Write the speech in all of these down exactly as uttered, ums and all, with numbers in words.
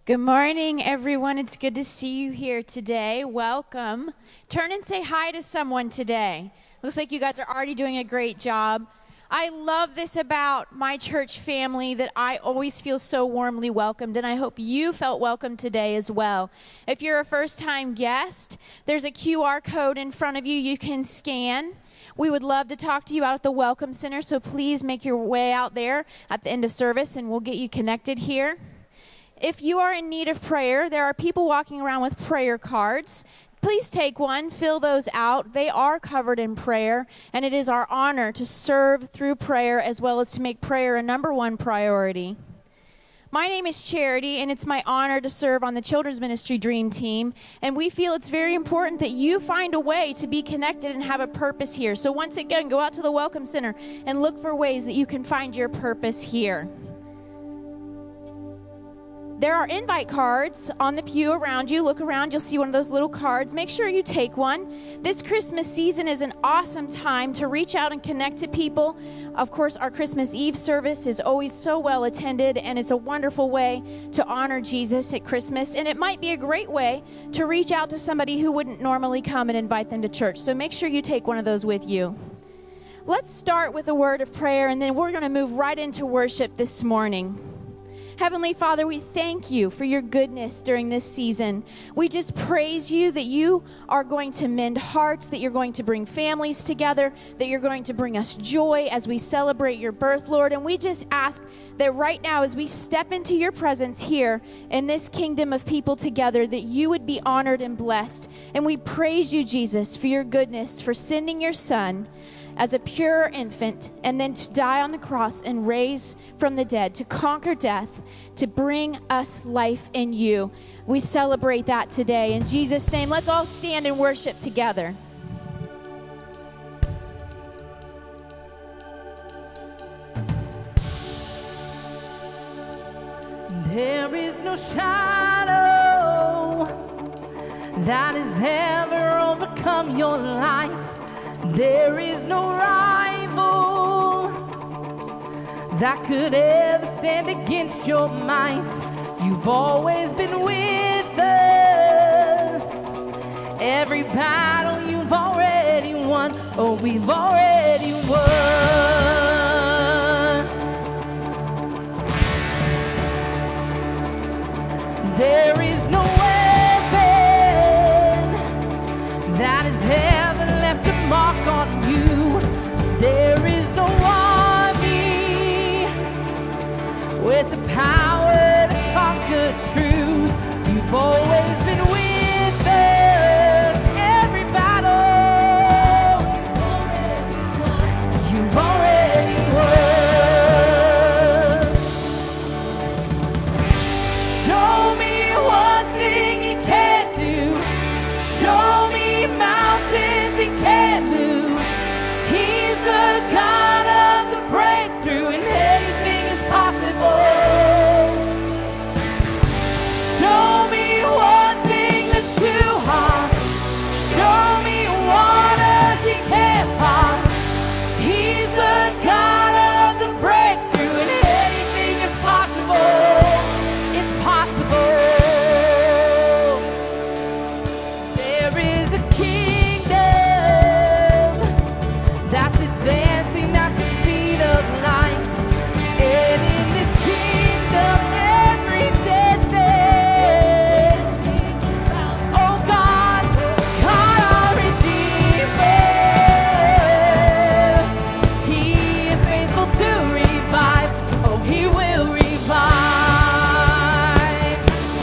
Good morning, everyone. It's good to see you here today. Welcome. Turn and say hi to someone today. Looks like you guys are already doing a great job. I love this about my church family, that I always feel so warmly welcomed, and I hope you felt welcome today as well. If you're a first-time guest, there's a Q R code in front of you you can scan. We would love to talk to you out at the Welcome Center, so please make your way out there at the end of service, and we'll get you connected here. If you are in need of prayer, there are people walking around with prayer cards. Please take one, fill those out. They are covered in prayer, and it is our honor to serve through prayer as well as to make prayer a number one priority. My name is Charity, and it's my honor to serve on the Children's Ministry Dream Team, and we feel it's very important that you find a way to be connected and have a purpose here. So once again, go out to the Welcome Center and look for ways that you can find your purpose here. There are invite cards on the pew around you. Look around, you'll see one of those little cards. Make sure you take one. This Christmas season is an awesome time to reach out and connect to people. Of course, our Christmas Eve service is always so well attended, and it's a wonderful way to honor Jesus at Christmas. And it might be a great way to reach out to somebody who wouldn't normally come and invite them to church. So make sure you take one of those with you. Let's start with a word of prayer, and then we're going to move right into worship this morning. Heavenly Father, we thank you for your goodness during this season. We just praise you that you are going to mend hearts, that you're going to bring families together, that you're going to bring us joy as we celebrate your birth, Lord. And we just ask that right now as we step into your presence here in this kingdom of people together, that you would be honored and blessed. And we praise you, Jesus, for your goodness, for sending your Son as a pure infant, and then to die on the cross and raise from the dead, to conquer death, to bring us life in you. We celebrate that today. In Jesus' name, let's all stand and worship together. There is no shadow that has ever overcome your light. There is no rival that could ever stand against your might. You've always been with us. Every battle you've already won. Oh, we've already won. There is no weapon that is heaven left to mark on you. There is no army with the power to conquer truth. You've always been with us. Every battle you've already won. Show me one thing you can't do. Show me mountains he can't move. He's the God of the breakthrough, and anything is possible. Show me one thing that's too hard. Show me waters he can't part. He's the God of the breakthrough, and anything is possible. It's possible. There is a kingdom that's advancing at the speed of light. And in this kingdom, every dead thing, oh God, God our Redeemer, He is faithful to revive. Oh, He will revive.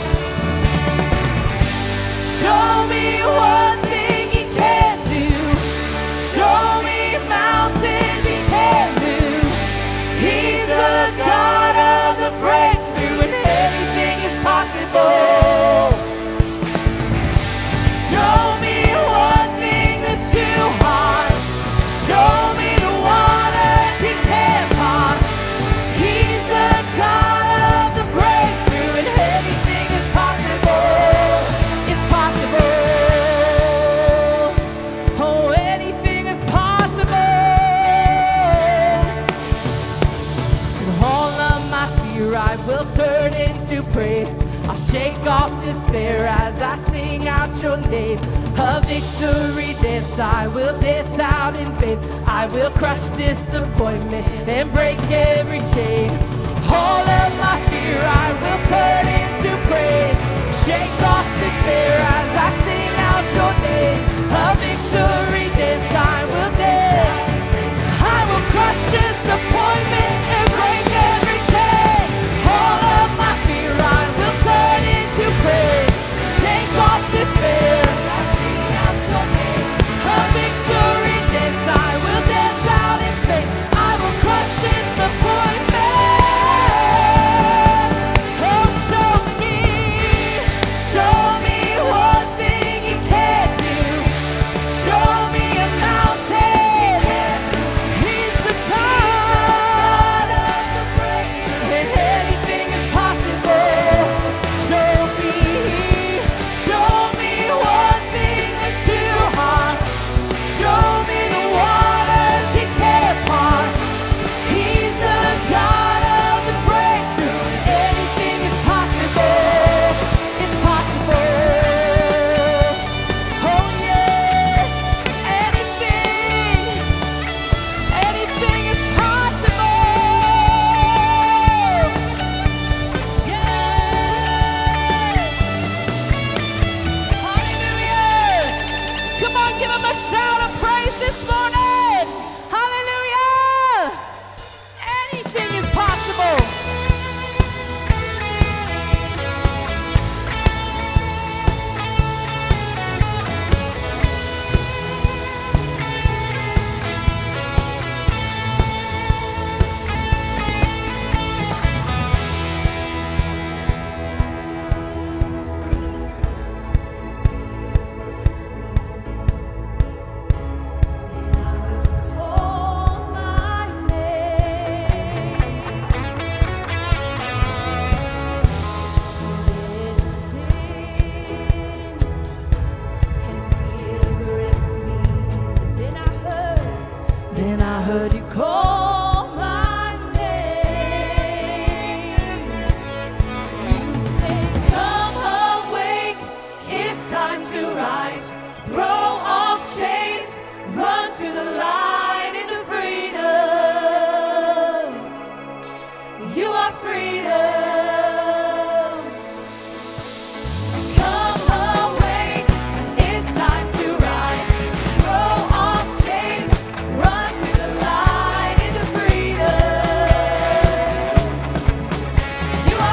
Show me one thing He can't do. Show me mountains He can't move. He's the God of the breakthrough, and anything is possible. Show me one thing that's too hard. Show me the waters He can't part. He's the God of the breakthrough, and anything is possible. It's possible. Oh, anything is possible. And all of my fear I will turn into praise. I'll shake off despair as I sing out your name. A victory dance, I will dance out in faith. I will crush disappointment and break every chain. All of my fear I will turn into praise. Shake off despair as I sing out your name. A victory dance, I will dance. I will crush disappointment and break every chain. All of my fear I will turn into praise. Shake off despair as I sing out your name. A victory dance, I will dance out in faith. I will crush disappointment. Oh, show me, show me one thing you can do. Show me a mountain. He's the God of the breakthrough, and anything is possible. Show me, show me one thing that's too hard. Show me the waters he can't part. He's the God of the breakthrough, and anything is possible. It's possible. Oh yes, anything, anything is possible. Yeah. Hallelujah. Come on, give him a shout of praise this morning. Hallelujah. Anything is possible. Call my name. Didn't sin, and fear grips me. Then I heard, then I heard you call my name. You say, come awake, it's time to rise. Throw off chains, run to the light into freedom. You are freedom. Come awake, it's time to rise. Throw off chains, run to the light into freedom. You are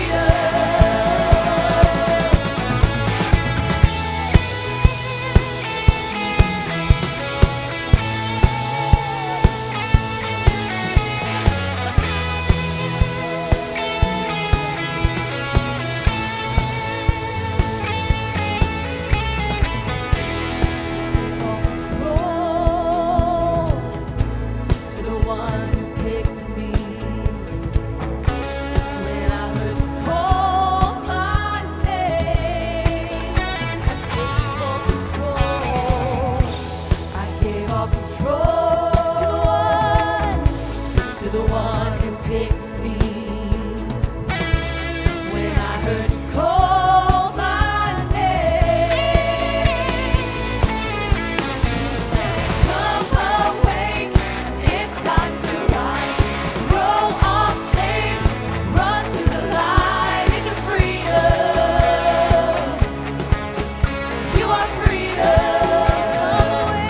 control to the one who picked me. When I heard you call my name, I gave all control. I gave all control to the one, to the one who picked me. When I heard you call my name, you said, come awake, it's time to rise. Throw off chains, run to the light into freedom. You are freedom.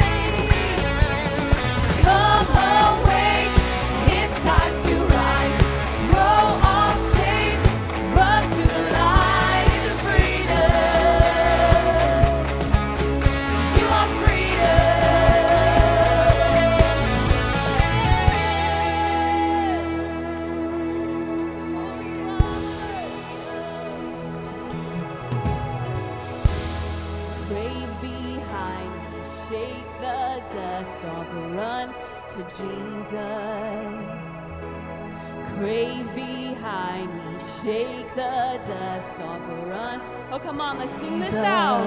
Come awake, it's time to rise. Throw off chains, run to the light into freedom. You are freedom. Crave behind me, shake the dust off, run to Jesus. Crave behind me, shake the dust off, run. Oh, come on, let's sing this out.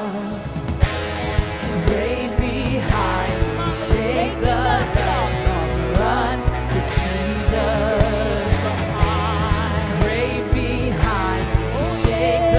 Crave behind me, shake the dust off, run to Jesus. Crave behind me, shake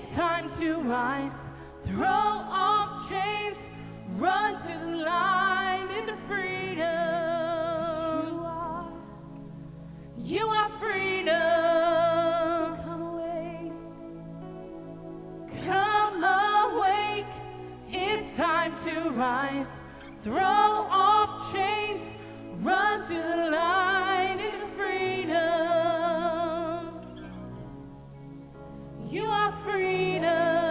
It's time to rise, throw off chains, run to the line into freedom. You are, you are freedom. So come awake, come awake. It's time to rise, throw off chains, run to the line into freedom. You are freedom.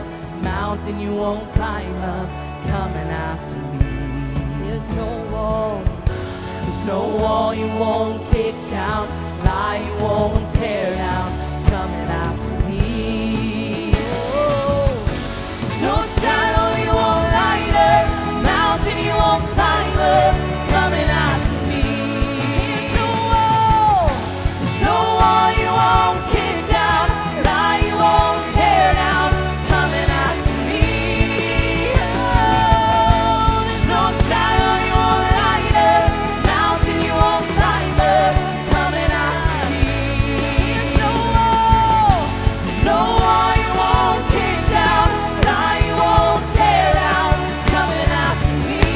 Mountain you won't climb up, coming after me. There's no wall There's no wall you won't kick down, lie you won't tear down, coming after me. Oh, there's no shadow you won't light up, mountain you won't climb up, coming after me. There's no wall, there's no wall you won't kick down, lie you won't tear down, coming after me. Oh, there's no shadow you won't light up, mountain you won't climb up, coming after me. There's no wall, there's no wall you won't kick down, lie you won't tear down, coming after me.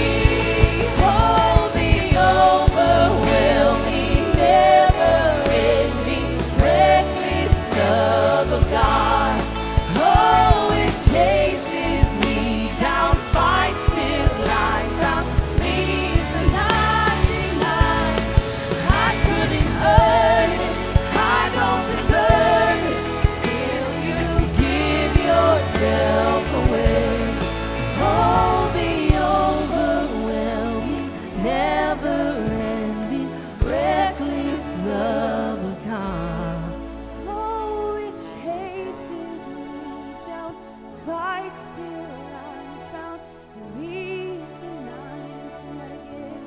Oh, the overwhelming, never-ending, reckless love of God. Oh, it chases me down, fights till I'm found, leaves the ninety-nine. I couldn't earn it, I don't deserve it, still you give yourself away. Oh, the overwhelming, never-ending, reckless love of God. Oh, it chases me down, fights till I'm found, and leaves the ninety-nine again.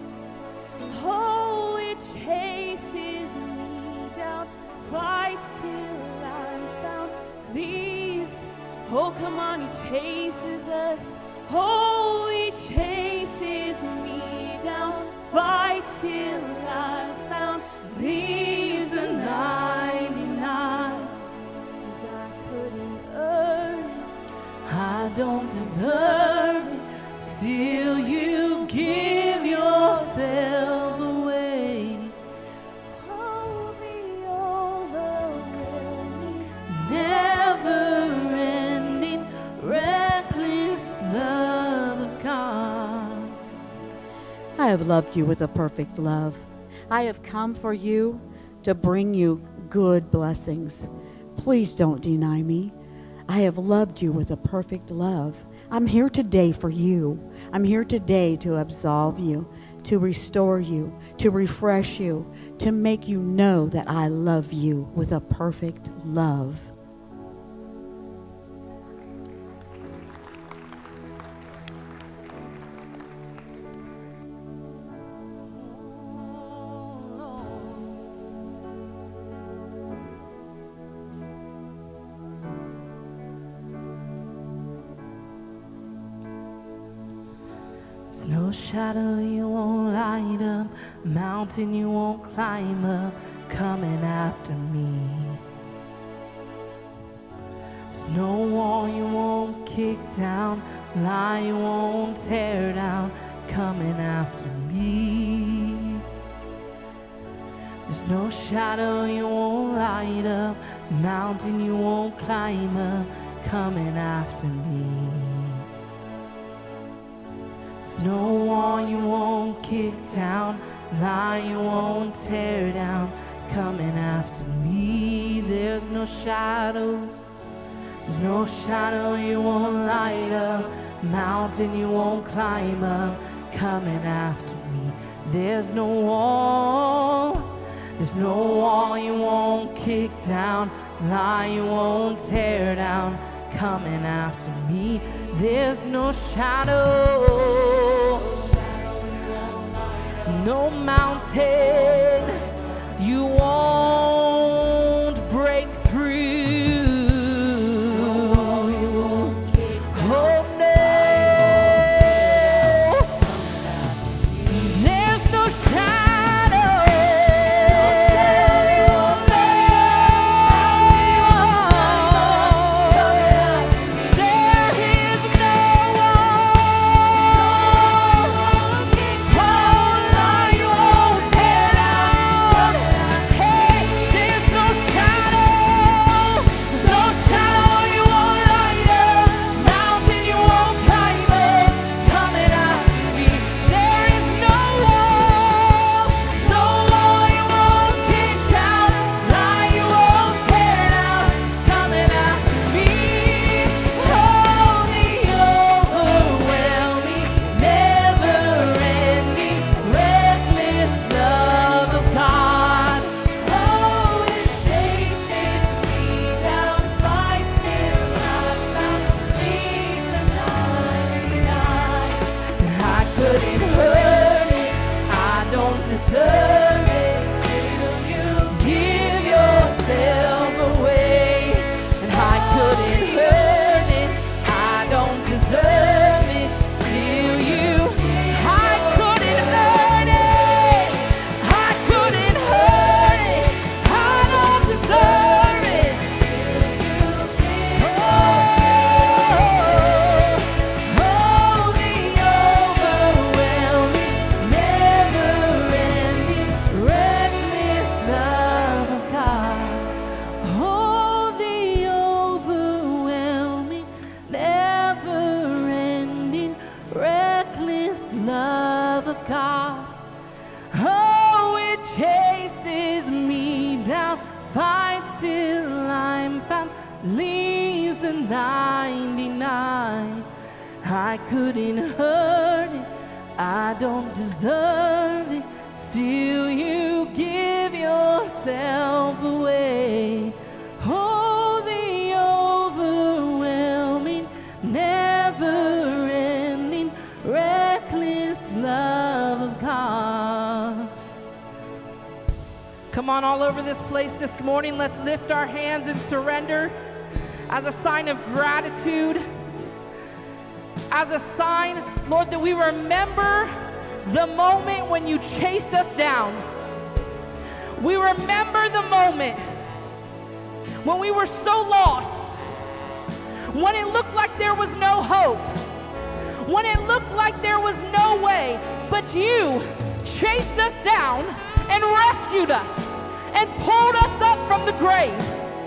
Oh, it chases me down, fights till I'm found, leaves. Oh, come on, he chases us. Oh, he chases me down, fights till I'm found, leaves the ninety-nine. And I couldn't earn it, I don't deserve it, still you give yourself away. Oh, the overwhelming, never-ending, reckless love of God. I have loved you with a perfect love. I have come for you to bring you good blessings. Please don't deny me. I have loved you with a perfect love. I'm here today for you. I'm here today to absolve you, to restore you, to refresh you, to make you know that I love you with a perfect love. There's no shadow you won't light up, mountain you won't climb up, coming after me. There's no wall you won't kick down, lie you won't tear down, coming after me. There's no shadow you won't light up, mountain you won't climb up, coming after me. There's no wall you won't kick down, lie you won't tear down, coming after me. There's no shadow, there's no shadow you won't light up, mountain you won't climb up, coming after me. There's no wall, there's no wall you won't kick down, lie you won't tear down, coming after me. There's no shadow, no mountain you won't break through. Oh no, there's no shadow, there is no wall. Oh, lie you won't tear down. love of God. Oh, it chases me down, fights till I'm found, leaves the ninety-nine. I couldn't hurt it, I don't deserve it, still you give yourself away. Oh, the overwhelming, never-ending, reckless love of God. Come on, all over this place this morning, let's lift our hands and surrender as a sign of gratitude, as a sign, Lord, that we remember the moment when you chased us down. We remember the moment when we were so lost, when it looked like there was no hope, when it looked like there was no way, but you chased us down and rescued us and pulled us up from the grave.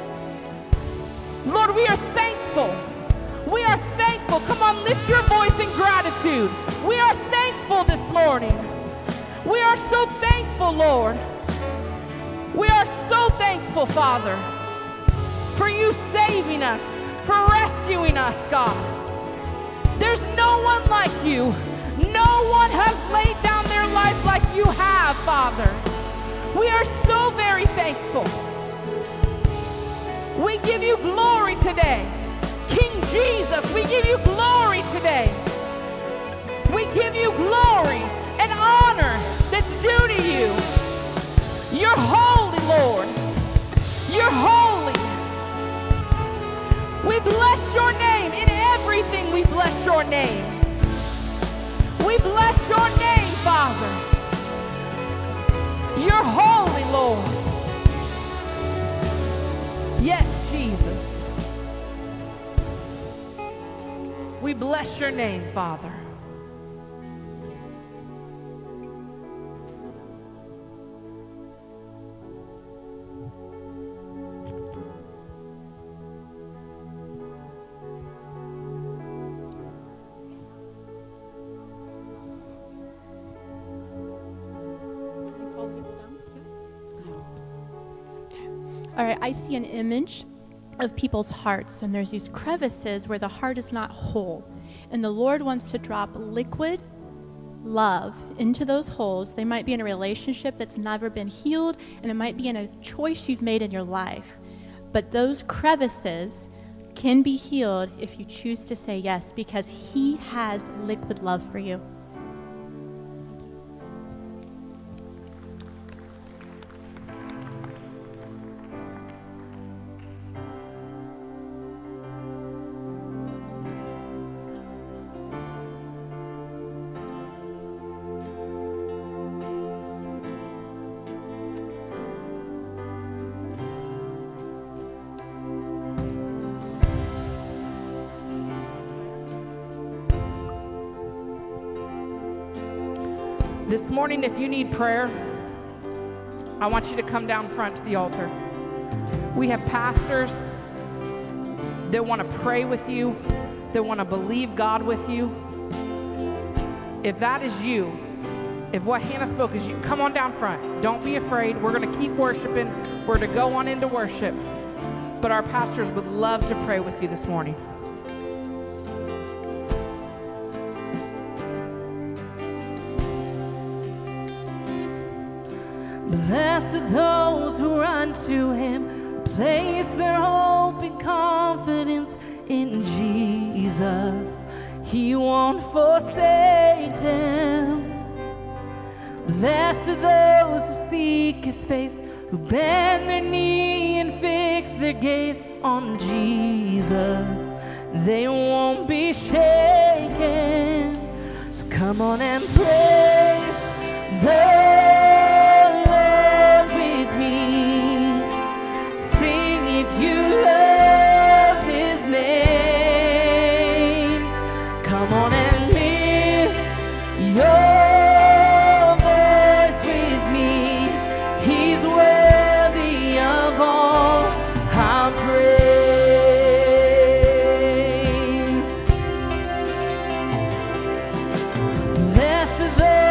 Lord, we are thankful. We are thankful. Come on, lift your voice in gratitude. We are thankful this morning. We are so thankful, Lord. We are so thankful, Father, for you saving us, for rescuing us, God. There's no one like you. No one has laid down their life like you have, Father. We are so very thankful. We give you glory today. King Jesus, we give you glory today. We give you glory and honor that's due to you. You're holy, Lord. You're holy. We bless your name. In everything we bless your name. We bless your name, Father. You're holy, Lord. Yes, Jesus. We bless your name, Father. All right, I see an image of people's hearts, and there's these crevices where the heart is not whole. And the Lord wants to drop liquid love into those holes. They might be in a relationship that's never been healed, and it might be in a choice you've made in your life. But those crevices can be healed if you choose to say yes, because He has liquid love for you. This morning, if you need prayer, I want you to come down front to the altar. We have pastors that want to pray with you, that want to believe God with you. If that is you, if what Hannah spoke is you, come on down front. Don't be afraid. We're going to keep worshiping. We're to go on into worship. But our pastors would love to pray with you this morning. Blessed those who run to Him, place their hope and confidence in Jesus. He won't forsake them. Blessed are those who seek His face, who bend their knee and fix their gaze on Jesus. They won't be shaken. So come on and praise the you love His name. Come on and lift your voice with me. He's worthy of all our praise. Blessed are those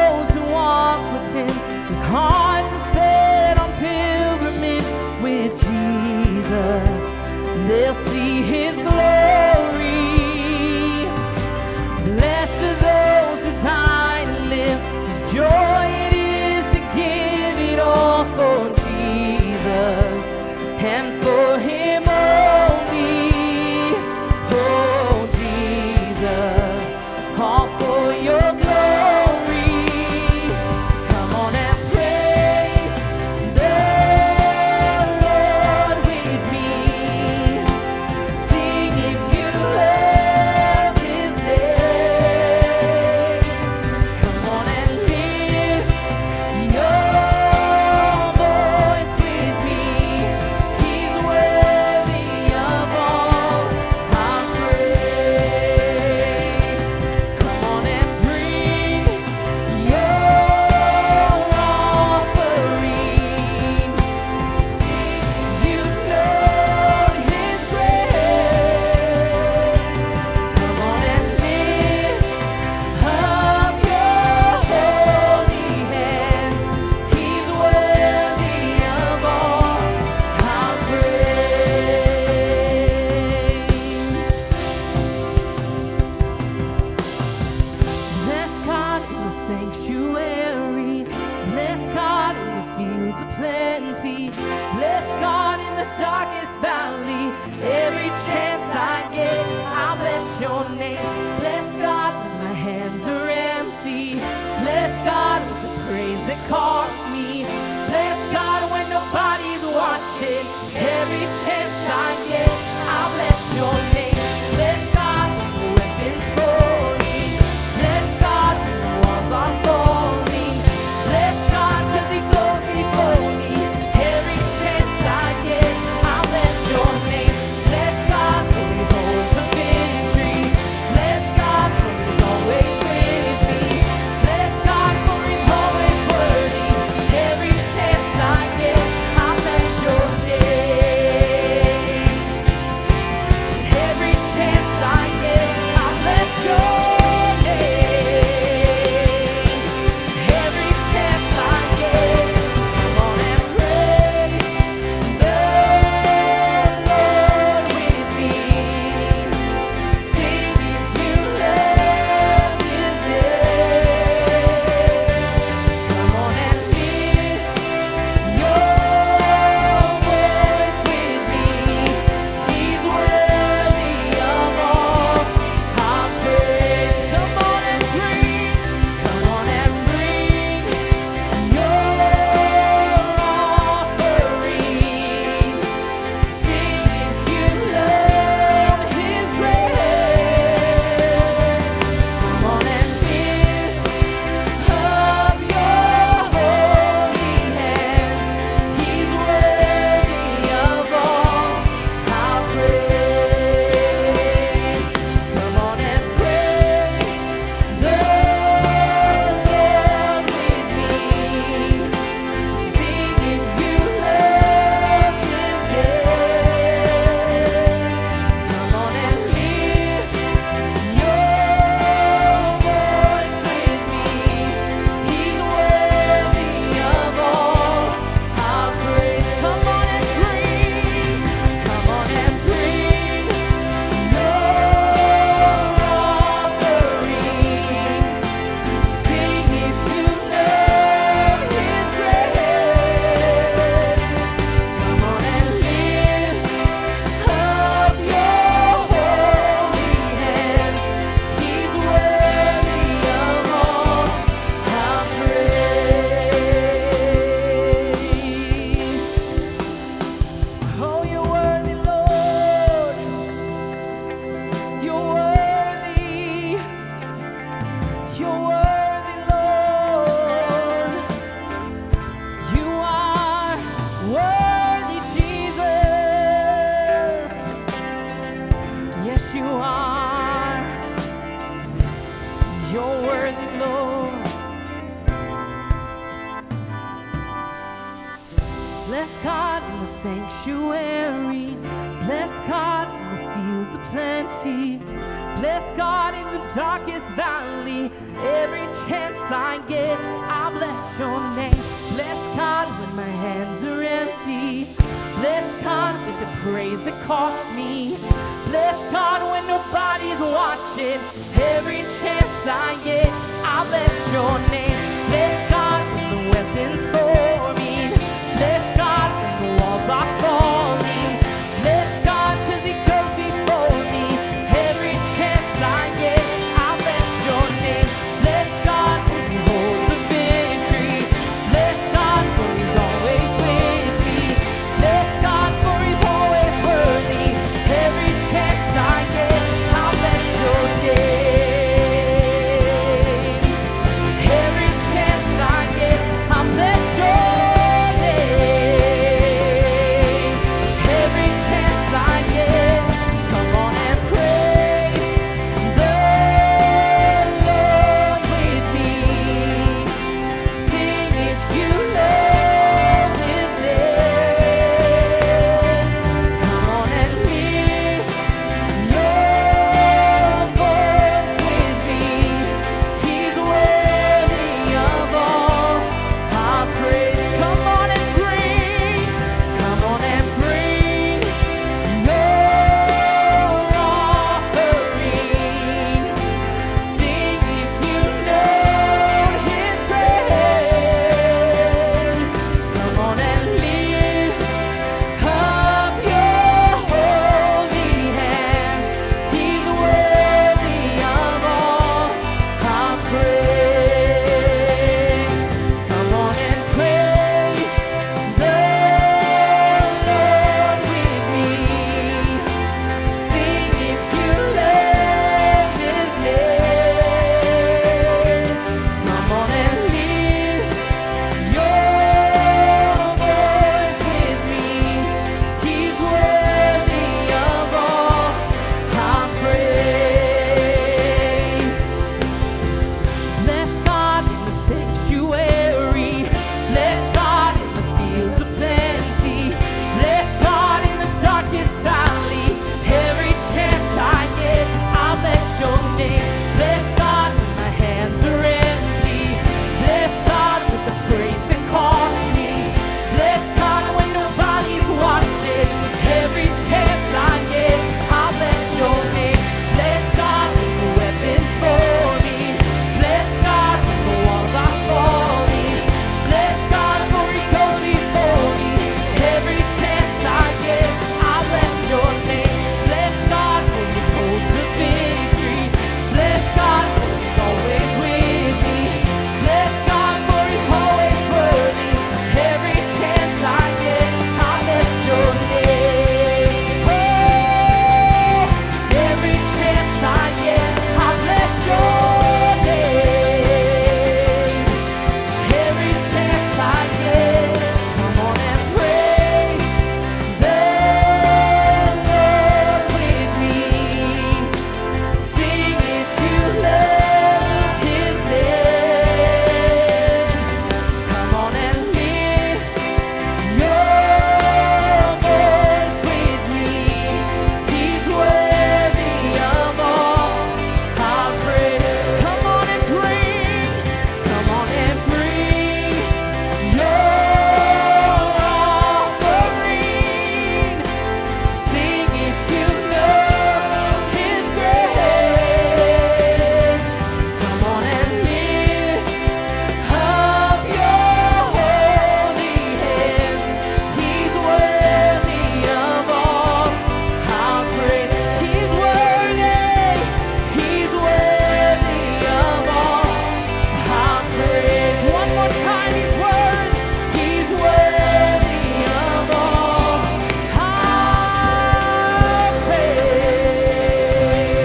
sanctuary. Bless God in the fields of plenty. Bless God in the darkest valley. Every chance I get, I'll bless your name. Bless God when my hands are empty. Bless God with the praise that cost me. Bless God when nobody's watching. Every chance I get, I'll bless your name. Bless God when the weapons fall. Bless God when the walls are falling. Bless God cause he goes before me. Every chance I get, I'll bless your name. Bless God for he holds the victory. Bless God for he's always with me. Bless God for he's always worthy. Every chance I get, I'll bless your name. Every chance I get, I'll bless your name. Every chance I get, come on and praise the Lord with me. Sing if you love his name. Come on and lift your voice with me. He's worthy of all our praise. Come on and bring, come on and bring your offering. Sing if you love his grace. Come on and lift up your holy hands. He's worthy of all our praise. Come on and praise the Lord with me. Sing if you love his name. Come on and lift your voice with me. He's worthy of all our praise. Come on and bring, come on and bring your offering. Sing if you love his grace. Come on and lift up your holy hands. He's worthy of all our praise. Oh, you're worthy, Lord. You're worthy. You're worthy, Lord. You are worthy, Jesus. Yes, you are. You're worthy, Lord. Bless God in the sanctuary. Bless God in the fields of plenty. Bless God in the darkest valley. Every chance I get, I'll bless your name. Bless God when my hands are empty. Bless God with the praise that cost me. Bless God when nobody's watching. Every chance I get, I'll bless your name. Bless God when the weapons for me. Bless God when the walls are falling. Bless God cause he goes before me. Every chance I get, I'll bless your name. Bless God for he holds the victory. Bless God for he's always with me. Bless God for he's always worthy. Every chance I get, I'll bless your name. Every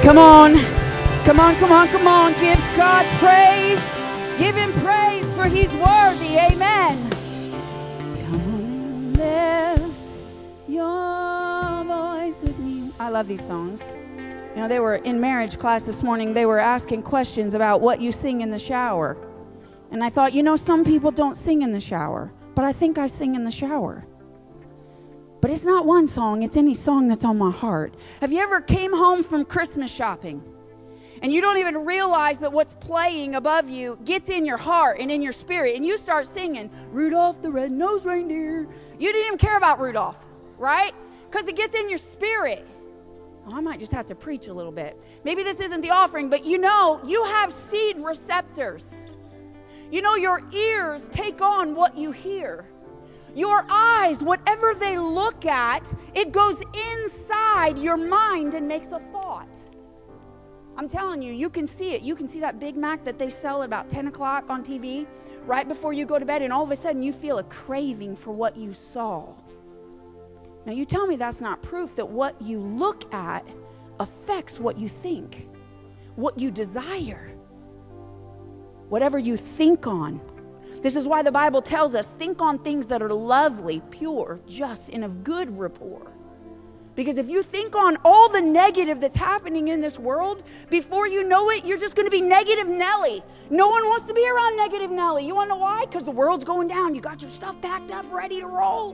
Come on. Come on, come on, come on. Give God praise. Give him praise for he's worthy. Amen. Come on and lift your voice with me. I love these songs. You know, they were in marriage class this morning. They were asking questions about what you sing in the shower. And I thought, you know, some people don't sing in the shower, but I think I sing in the shower. But it's not one song, it's any song that's on my heart. Have you ever came home from Christmas shopping and you don't even realize that what's playing above you gets in your heart and in your spirit, and you start singing, Rudolph the Red-Nosed Reindeer. You didn't even care about Rudolph, right? Because it gets in your spirit. Oh, I might just have to preach a little bit. Maybe this isn't the offering, but you know, you have seed receptors. You know, your ears take on what you hear. Your eyes, whatever they look at, it goes inside your mind and makes a thought. I'm telling you, you can see it. You can see that Big Mac that they sell at about ten o'clock on T V right before you go to bed, and all of a sudden you feel a craving for what you saw. Now you tell me that's not proof that what you look at affects what you think, what you desire, whatever you think on. This is why the Bible tells us, think on things that are lovely, pure, just, and of good rapport. Because if you think on all the negative that's happening in this world, before you know it, you're just going to be negative Nelly. No one wants to be around negative Nelly. You want to know why? Because the world's going down. You got your stuff packed up, ready to roll.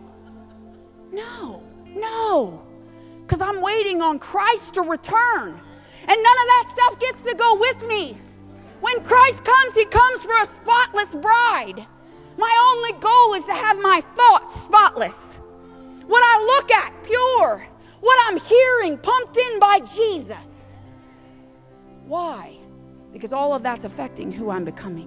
No, no. Because I'm waiting on Christ to return. And none of that stuff gets to go with me. When Christ comes, he comes for a spotless bride. My only goal is to have my thoughts spotless. What I look at, pure. What I'm hearing, pumped in by Jesus. Why? Because all of that's affecting who I'm becoming.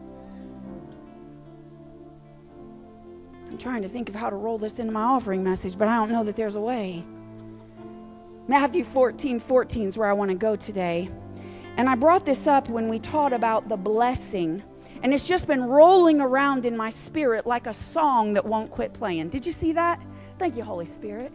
I'm trying to think of how to roll this into my offering message, but I don't know that there's a way. Matthew fourteen fourteen is where I want to go today. And I brought this up when we taught about the blessing. And it's just been rolling around in my spirit like a song that won't quit playing. Did you see that? Thank you, Holy Spirit.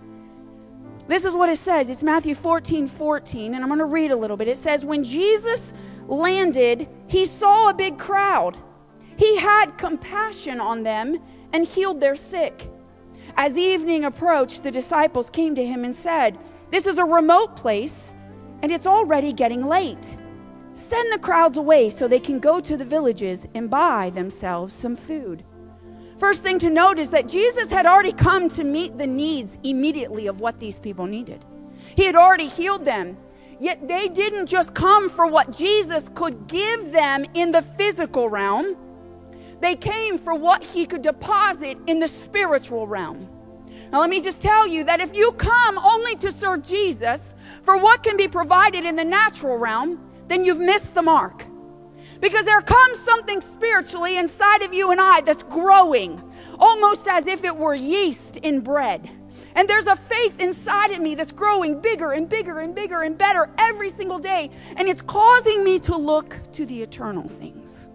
This is what it says. It's Matthew fourteen fourteen, and I'm going to read a little bit. It says, when Jesus landed, he saw a big crowd. He had compassion on them and healed their sick. As evening approached, the disciples came to him and said, this is a remote place, and it's already getting late. Send the crowds away so they can go to the villages and buy themselves some food. First thing to note is that Jesus had already come to meet the needs immediately of what these people needed. He had already healed them. Yet they didn't just come for what Jesus could give them in the physical realm. They came for what he could deposit in the spiritual realm. Now let me just tell you that if you come only to serve Jesus for what can be provided in the natural realm, then you've missed the mark. Because there comes something spiritually inside of you and I that's growing, almost as if it were yeast in bread. And there's a faith inside of me that's growing bigger and bigger and bigger and better every single day. And it's causing me to look to the eternal things.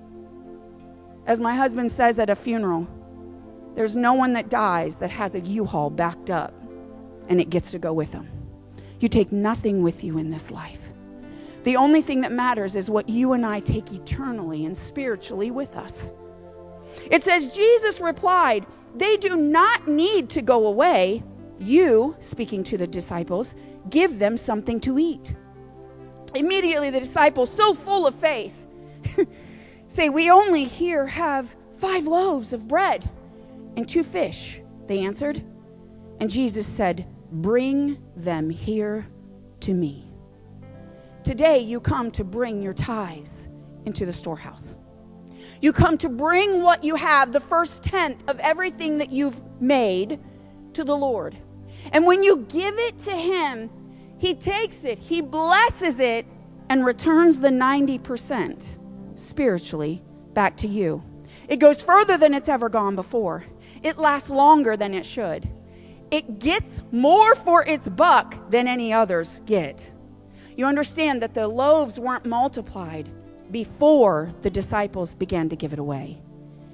As my husband says at a funeral, there's no one that dies that has a U-Haul backed up and it gets to go with them. You take nothing with you in this life. The only thing that matters is what you and I take eternally and spiritually with us. It says, Jesus replied, they do not need to go away. You, speaking to the disciples, give them something to eat. Immediately the disciples, so full of faith, say, we only here have five loaves of bread and two fish, they answered. And Jesus said, bring them here to me. Today you come to bring your tithes into the storehouse. You come to bring what you have, the first tenth of everything that you've made, to the Lord. And when you give it to him, he takes it, he blesses it, and returns the ninety percent spiritually back to you. It goes further than it's ever gone before. It lasts longer than it should. It gets more for its buck than any others get. You understand that the loaves weren't multiplied before the disciples began to give it away.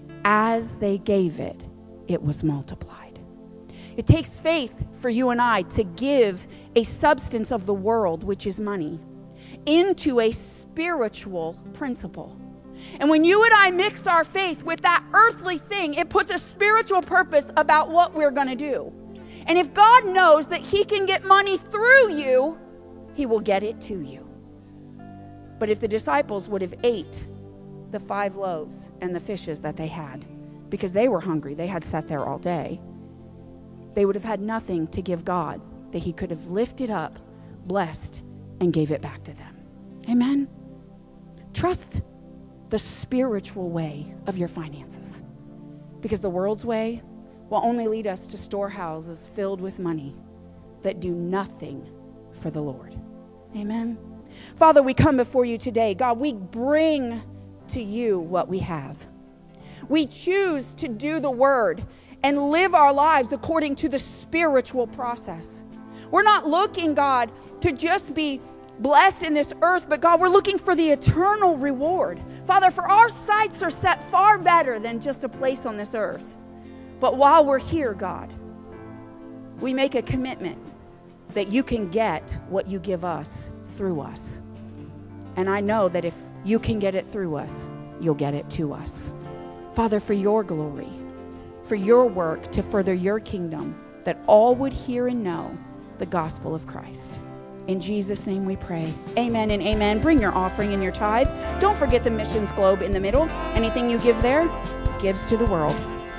As they gave it, it was multiplied. It takes faith for you and I to give a substance of the world, which is money, into a spiritual principle. And when you and I mix our faith with that earthly thing, it puts a spiritual purpose about what we're going to do. And if God knows that he can get money through you, he will get it to you. But if the disciples would have ate the five loaves and the fishes that they had, because they were hungry, they had sat there all day, they would have had nothing to give God that he could have lifted up, blessed, and gave it back to them. Amen? Trust the spiritual way of your finances, because the world's way will only lead us to storehouses filled with money that do nothing for the Lord. Amen? Father, we come before you today. God, we bring to you what we have. We choose to do the word and live our lives according to the spiritual process. We're not looking, God, to just be blessed in this earth, but God, we're looking for the eternal reward. Father, for our sights are set far better than just a place on this earth. But while we're here, God, we make a commitment that you can get what you give us through us. And I know that if you can get it through us, you'll get it to us. Father, for your glory, for your work to further your kingdom, that all would hear and know the gospel of Christ. In Jesus' name we pray. Amen and amen. Bring your offering and your tithe. Don't forget the missions globe in the middle. Anything you give there gives to the world.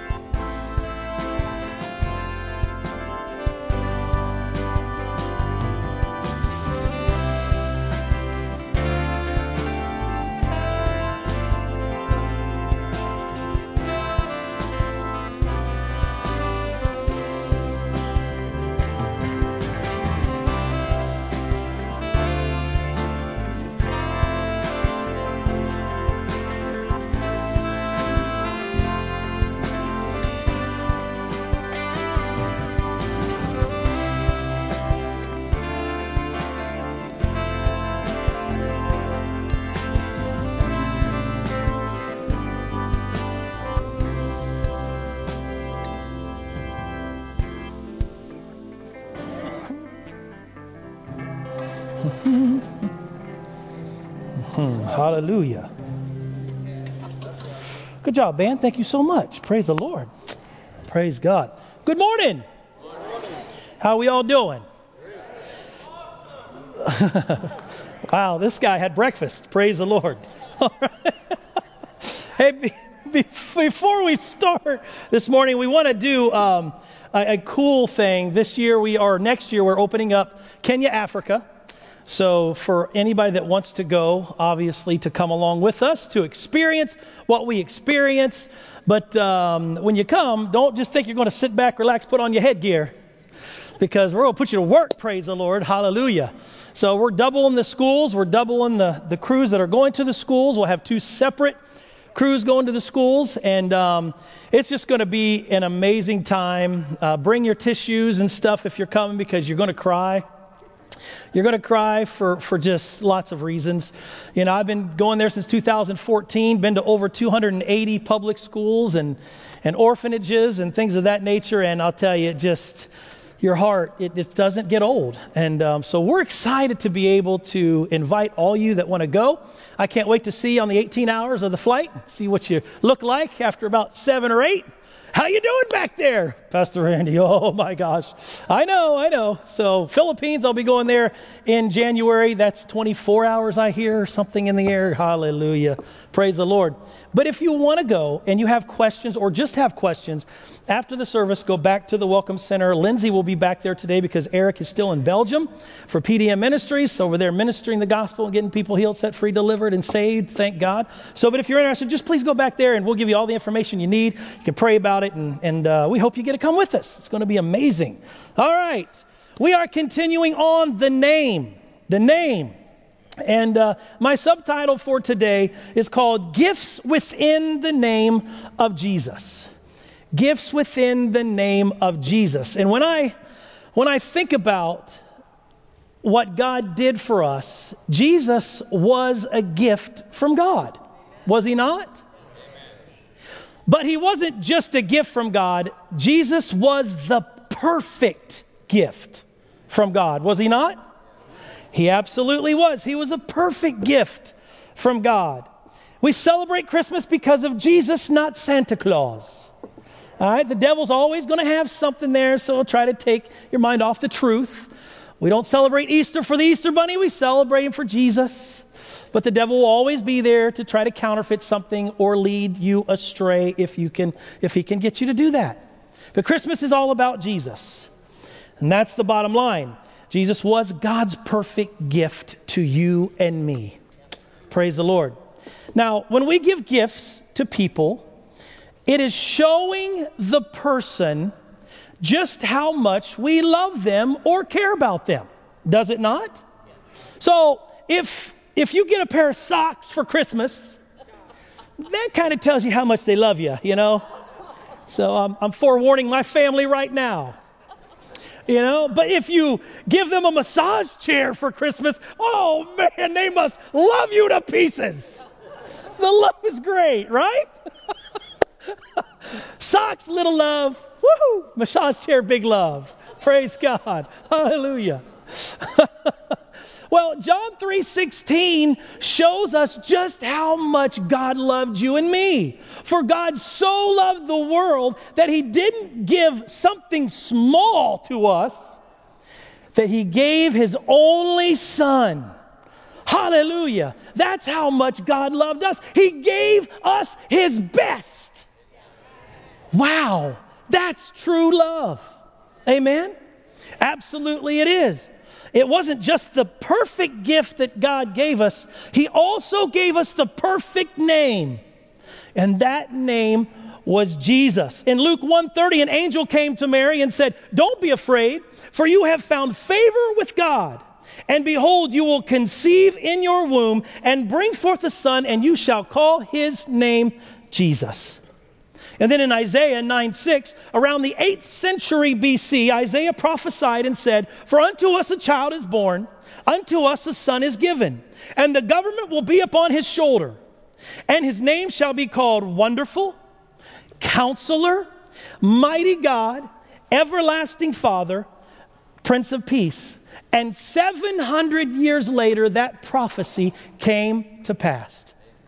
Hallelujah. Good job, band. Thank you so much. Praise the Lord. Praise God. Good morning. Good morning. How are we all doing? Wow, this guy had breakfast. Praise the Lord. All right. Hey, be, be, before we start this morning, we want to do um, a, a cool thing. This year, we are, next year, we're opening up Kenya, Africa. So for anybody that wants to go, obviously, to come along with us, to experience what we experience. But um, when you come, don't just think you're going to sit back, relax, put on your headgear, because we're going to put you to work, praise the Lord, hallelujah. So we're doubling the schools. We're doubling the, the crews that are going to the schools. We'll have two separate crews going to the schools, and um, it's just going to be an amazing time. Uh, bring your tissues and stuff if you're coming, because you're going to cry. You're going to cry for, for just lots of reasons. You know, I've been going there since two thousand fourteen, been to over two hundred eighty public schools and, and orphanages and things of that nature. And I'll tell you, it just, your heart, it just doesn't get old. And um, so we're excited to be able to invite all you that want to go. I can't wait to see you on the eighteen hours of the flight, see what you look like after about seven or eight. How you doing back there, Pastor Randy? Oh, my gosh. I know, I know. So Philippines, I'll be going there in January. That's twenty-four hours, I hear, something in the air. Hallelujah. Praise the Lord. But if you want to go and you have questions or just have questions, after the service, go back to the Welcome Center. Lindsay will be back there today because Eric is still in Belgium for P D M Ministries. So over there ministering the gospel and getting people healed, set free, delivered, and saved. Thank God. So, but if you're interested, just please go back there and we'll give you all the information you need. You can pray about it, and, and uh, we hope you get to come with us. It's going to be amazing. All right. We are continuing on the name. The name. And uh, my subtitle for today is called Gifts Within the Name of Jesus. Gifts within the name of Jesus. And when I when I think about what God did for us, Jesus was a gift from God. Was he not? But he wasn't just a gift from God. Jesus was the perfect gift from God, was he not? He absolutely was. He was a perfect gift from God. We celebrate Christmas because of Jesus, not Santa Claus. All right, the devil's always going to have something there, so he'll try to take your mind off the truth. We don't celebrate Easter for the Easter Bunny, we celebrate him for Jesus. But the devil will always be there to try to counterfeit something or lead you astray if you can, if he can get you to do that. But Christmas is all about Jesus. And that's the bottom line. Jesus was God's perfect gift to you and me. Praise the Lord. Now, when we give gifts to people, it is showing the person just how much we love them or care about them. Does it not? So if if you get a pair of socks for Christmas, that kind of tells you how much they love you, you know? So um, I'm forewarning my family right now. You know, but if you give them a massage chair for Christmas, oh man, they must love you to pieces. The love is great, right? Socks, little love. Woohoo! Massage chair, big love. Praise God. Hallelujah. Well, John three sixteen shows us just how much God loved you and me. For God so loved the world that he didn't give something small to us, that he gave his only son. Hallelujah. That's how much God loved us. He gave us his best. Wow. That's true love. Amen? Absolutely it is. It wasn't just the perfect gift that God gave us. He also gave us the perfect name. And that name was Jesus. In Luke one thirty, an angel came to Mary and said, "Don't be afraid, for you have found favor with God. And behold, you will conceive in your womb and bring forth a son, and you shall call his name Jesus." And then in Isaiah nine six, around the eighth century B C, Isaiah prophesied and said, "For unto us a child is born, unto us a son is given, and the government will be upon his shoulder. And his name shall be called Wonderful, Counselor, Mighty God, Everlasting Father, Prince of Peace." And seven hundred years later, that prophecy came to pass.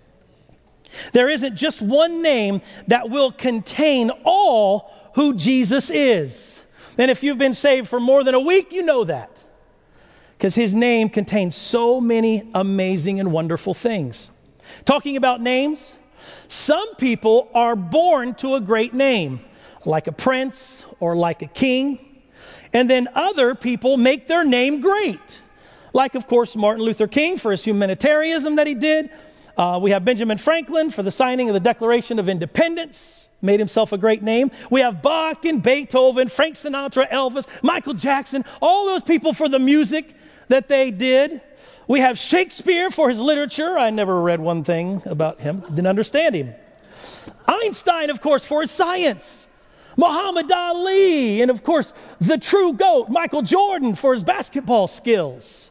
There isn't just one name that will contain all who Jesus is. And if you've been saved for more than a week, you know that. Because his name contains so many amazing and wonderful things. Talking about names, some people are born to a great name, like a prince or like a king. And then other people make their name great. Like, of course, Martin Luther King for his humanitarianism that he did. Uh, we have Benjamin Franklin for the signing of the Declaration of Independence. Made himself a great name. We have Bach and Beethoven, Frank Sinatra, Elvis, Michael Jackson. All those people for the music that they did. We have Shakespeare for his literature. I never read one thing about him. Didn't understand him. Einstein, of course, for his science. Muhammad Ali, and of course, the true GOAT, Michael Jordan, for his basketball skills.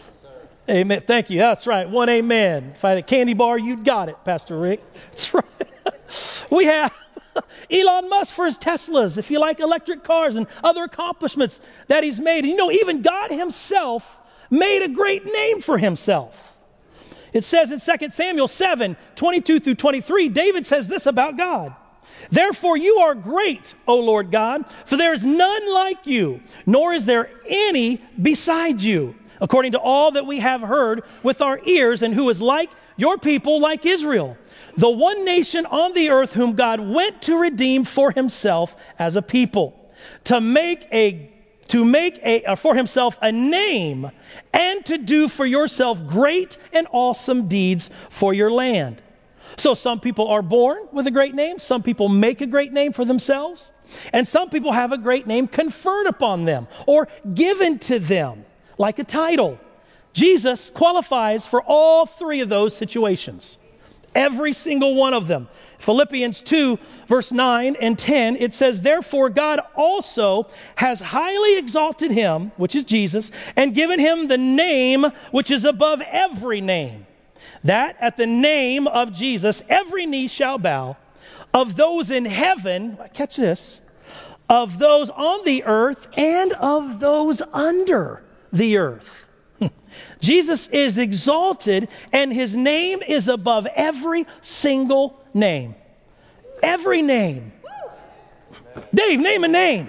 Amen. Thank you. That's right. One amen. If I had a candy bar, you'd got it, Pastor Rick. That's right. We have Elon Musk for his Teslas, if you like electric cars and other accomplishments that he's made. And you know, even God himself made a great name for himself. It says in Second Samuel seven, twenty-two through twenty-three, David says this about God. "Therefore you are great, O Lord God, for there is none like you, nor is there any beside you, according to all that we have heard with our ears, and who is like your people, like Israel, the one nation on the earth whom God went to redeem for himself as a people, to make a to make a uh, for himself a name, and to do for yourself great and awesome deeds for your land." So some people are born with a great name, some people make a great name for themselves, and some people have a great name conferred upon them or given to them, like a title. Jesus qualifies for all three of those situations. Every single one of them. Philippians two, verse nine and ten, it says, "Therefore God also has highly exalted him," which is Jesus, "and given him the name which is above every name, that at the name of Jesus every knee shall bow, of those in heaven," catch this, of those on the earth and of those under the earth. Jesus is exalted, and his name is above every single name. Every name. Dave, name a name.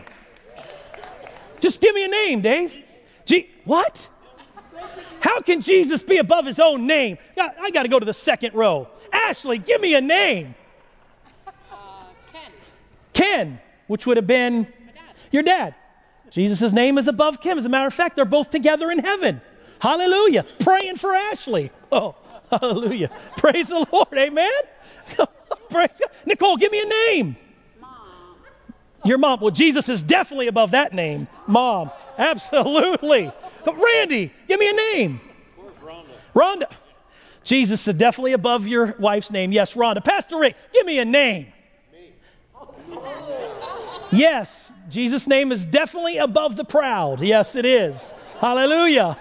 Just give me a name, Dave. G- what? How can Jesus be above his own name? I got to go to the second row. Ashley, give me a name. Uh, Ken. Ken, which would have been My dad. your dad. Jesus' name is above Kim. As a matter of fact, they're both together in heaven. Hallelujah. Praying for Ashley. Oh, hallelujah. Praise the Lord. Amen. Praise God. Nicole, give me a name. Mom. Your mom. Well, Jesus is definitely above that name. Mom. Absolutely. But Randy, give me a name. Of course, Rhonda. Rhonda. Jesus is definitely above your wife's name. Yes, Rhonda. Pastor Rick, give me a name. Me. Yes, Jesus' name is definitely above the proud. Yes, it is. Hallelujah.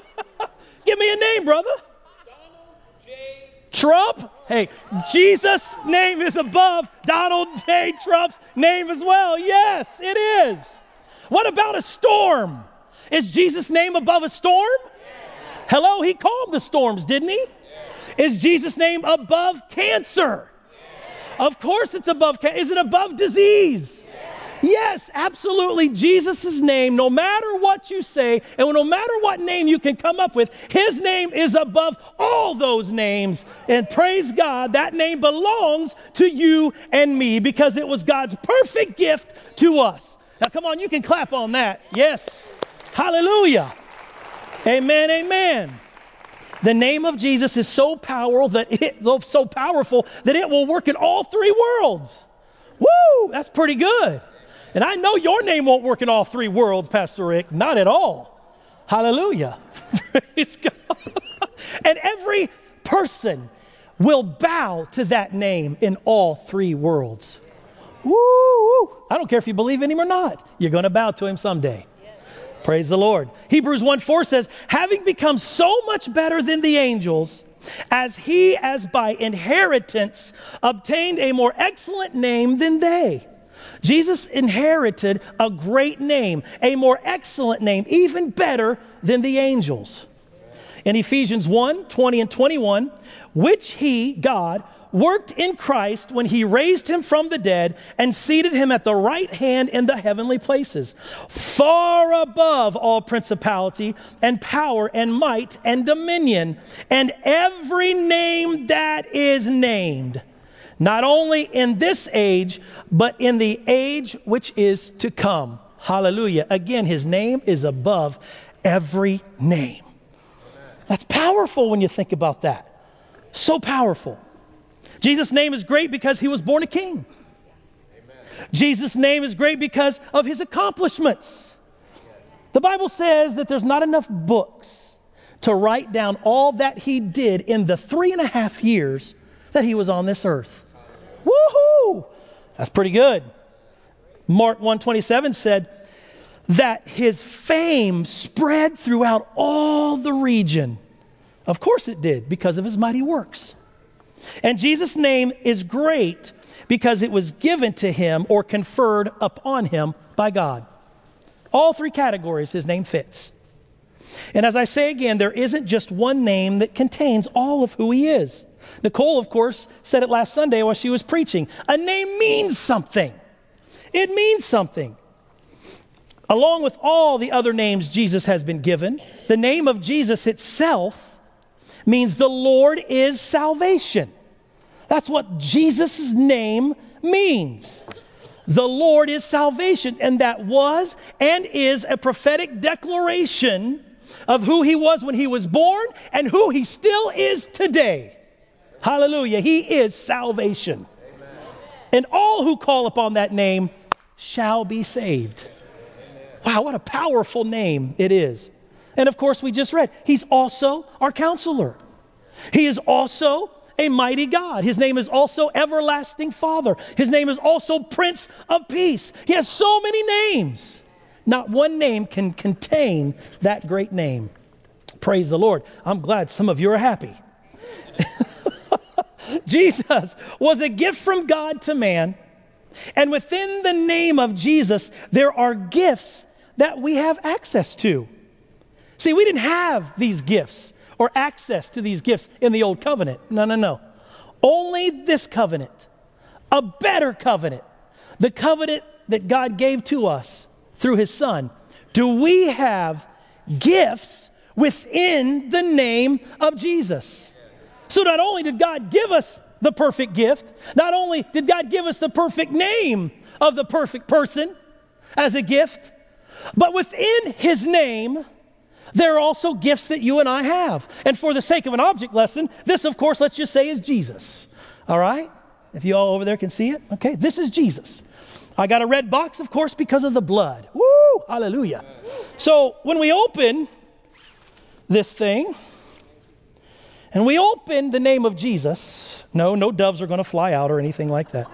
Give me a name, brother. Donald J. Trump. Hey, Jesus' name is above Donald J. Trump's name as well. Yes, it is. What about a storm? Is Jesus' name above a storm? Yes. Hello, he calmed the storms, didn't he? Yes. Is Jesus' name above cancer? Yes. Of course it's above cancer. Is it above disease? Yes. Yes, absolutely. Jesus' name, no matter what you say, and no matter what name you can come up with, his name is above all those names. And praise God, that name belongs to you and me because it was God's perfect gift to us. Now, come on, you can clap on that. Yes. Hallelujah. Amen, amen. The name of Jesus is so powerful that it, so powerful that it will work in all three worlds. Woo, that's pretty good. And I know your name won't work in all three worlds, Pastor Rick. Not at all. Hallelujah. Praise God. And every person will bow to that name in all three worlds. Woo, woo. I don't care if you believe in him or not. You're going to bow to him someday. Yes. Praise the Lord. Hebrews one four says, having become so much better than the angels, as he as by inheritance obtained a more excellent name than they. Jesus inherited a great name, a more excellent name, even better than the angels. In Ephesians one twenty and twenty-one, which he, God, worked in Christ when he raised him from the dead and seated him at the right hand in the heavenly places, far above all principality and power and might and dominion, and every name that is named, not only in this age, but in the age which is to come. Hallelujah. Again, his name is above every name. That's powerful when you think about that. So powerful. Jesus' name is great because he was born a king. Amen. Jesus' name is great because of his accomplishments. The Bible says that there's not enough books to write down all that he did in the three and a half years that he was on this earth. Woohoo! That's pretty good. Mark one twenty-seven said that his fame spread throughout all the region. Of course it did, because of his mighty works. And Jesus' name is great because it was given to him or conferred upon him by God. All three categories his name fits. And as I say again, there isn't just one name that contains all of who he is. Nicole, of course, said it last Sunday while she was preaching. A name means something. It means something. Along with all the other names Jesus has been given, the name of Jesus itself means the Lord is salvation. That's what Jesus' name means. The Lord is salvation. And that was and is a prophetic declaration of who he was when he was born and who he still is today. Hallelujah. He is salvation. Amen. And all who call upon that name shall be saved. Amen. Wow, what a powerful name it is. And of course, we just read, he's also our counselor. He is also a mighty God. His name is also Everlasting Father. His name is also Prince of Peace. He has so many names. Not one name can contain that great name. Praise the Lord. I'm glad some of you are happy. Jesus was a gift from God to man, And within the name of Jesus, there are gifts that we have access to. See, we didn't have these gifts or access to these gifts in the old covenant. No, no, no. Only this covenant, a better covenant, the covenant that God gave to us through his son, do we have gifts within the name of Jesus. So not only did God give us the perfect gift, not only did God give us the perfect name of the perfect person as a gift, but within his name, there are also gifts that you and I have. And for the sake of an object lesson, this, of course, let's just say is Jesus. All right? If you all over there can see it. Okay, this is Jesus. I got a red box, of course, because of the blood. Woo! Hallelujah. So when we open this thing, and we open the name of Jesus, no, no doves are going to fly out or anything like that.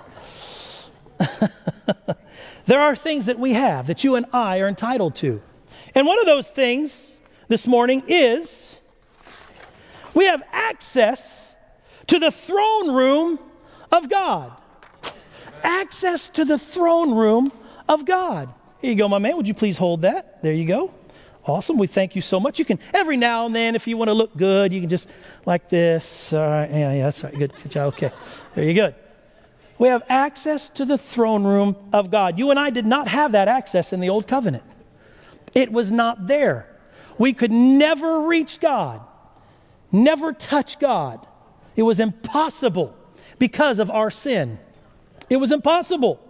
There are things that we have that you and I are entitled to. And one of those things this morning is we have access to the throne room of God. Access to the throne room of God. Here you go, my man. Would you please hold that? There you go. Awesome. We thank you so much. You can, every now and then, if you want to look good, you can just like this. All right. Yeah, yeah, that's right. Good, good job. Okay. There you go. We have access to the throne room of God. You and I did not have that access in the old covenant. It was not there. We could never reach God, never touch God. It was impossible because of our sin. It was impossible.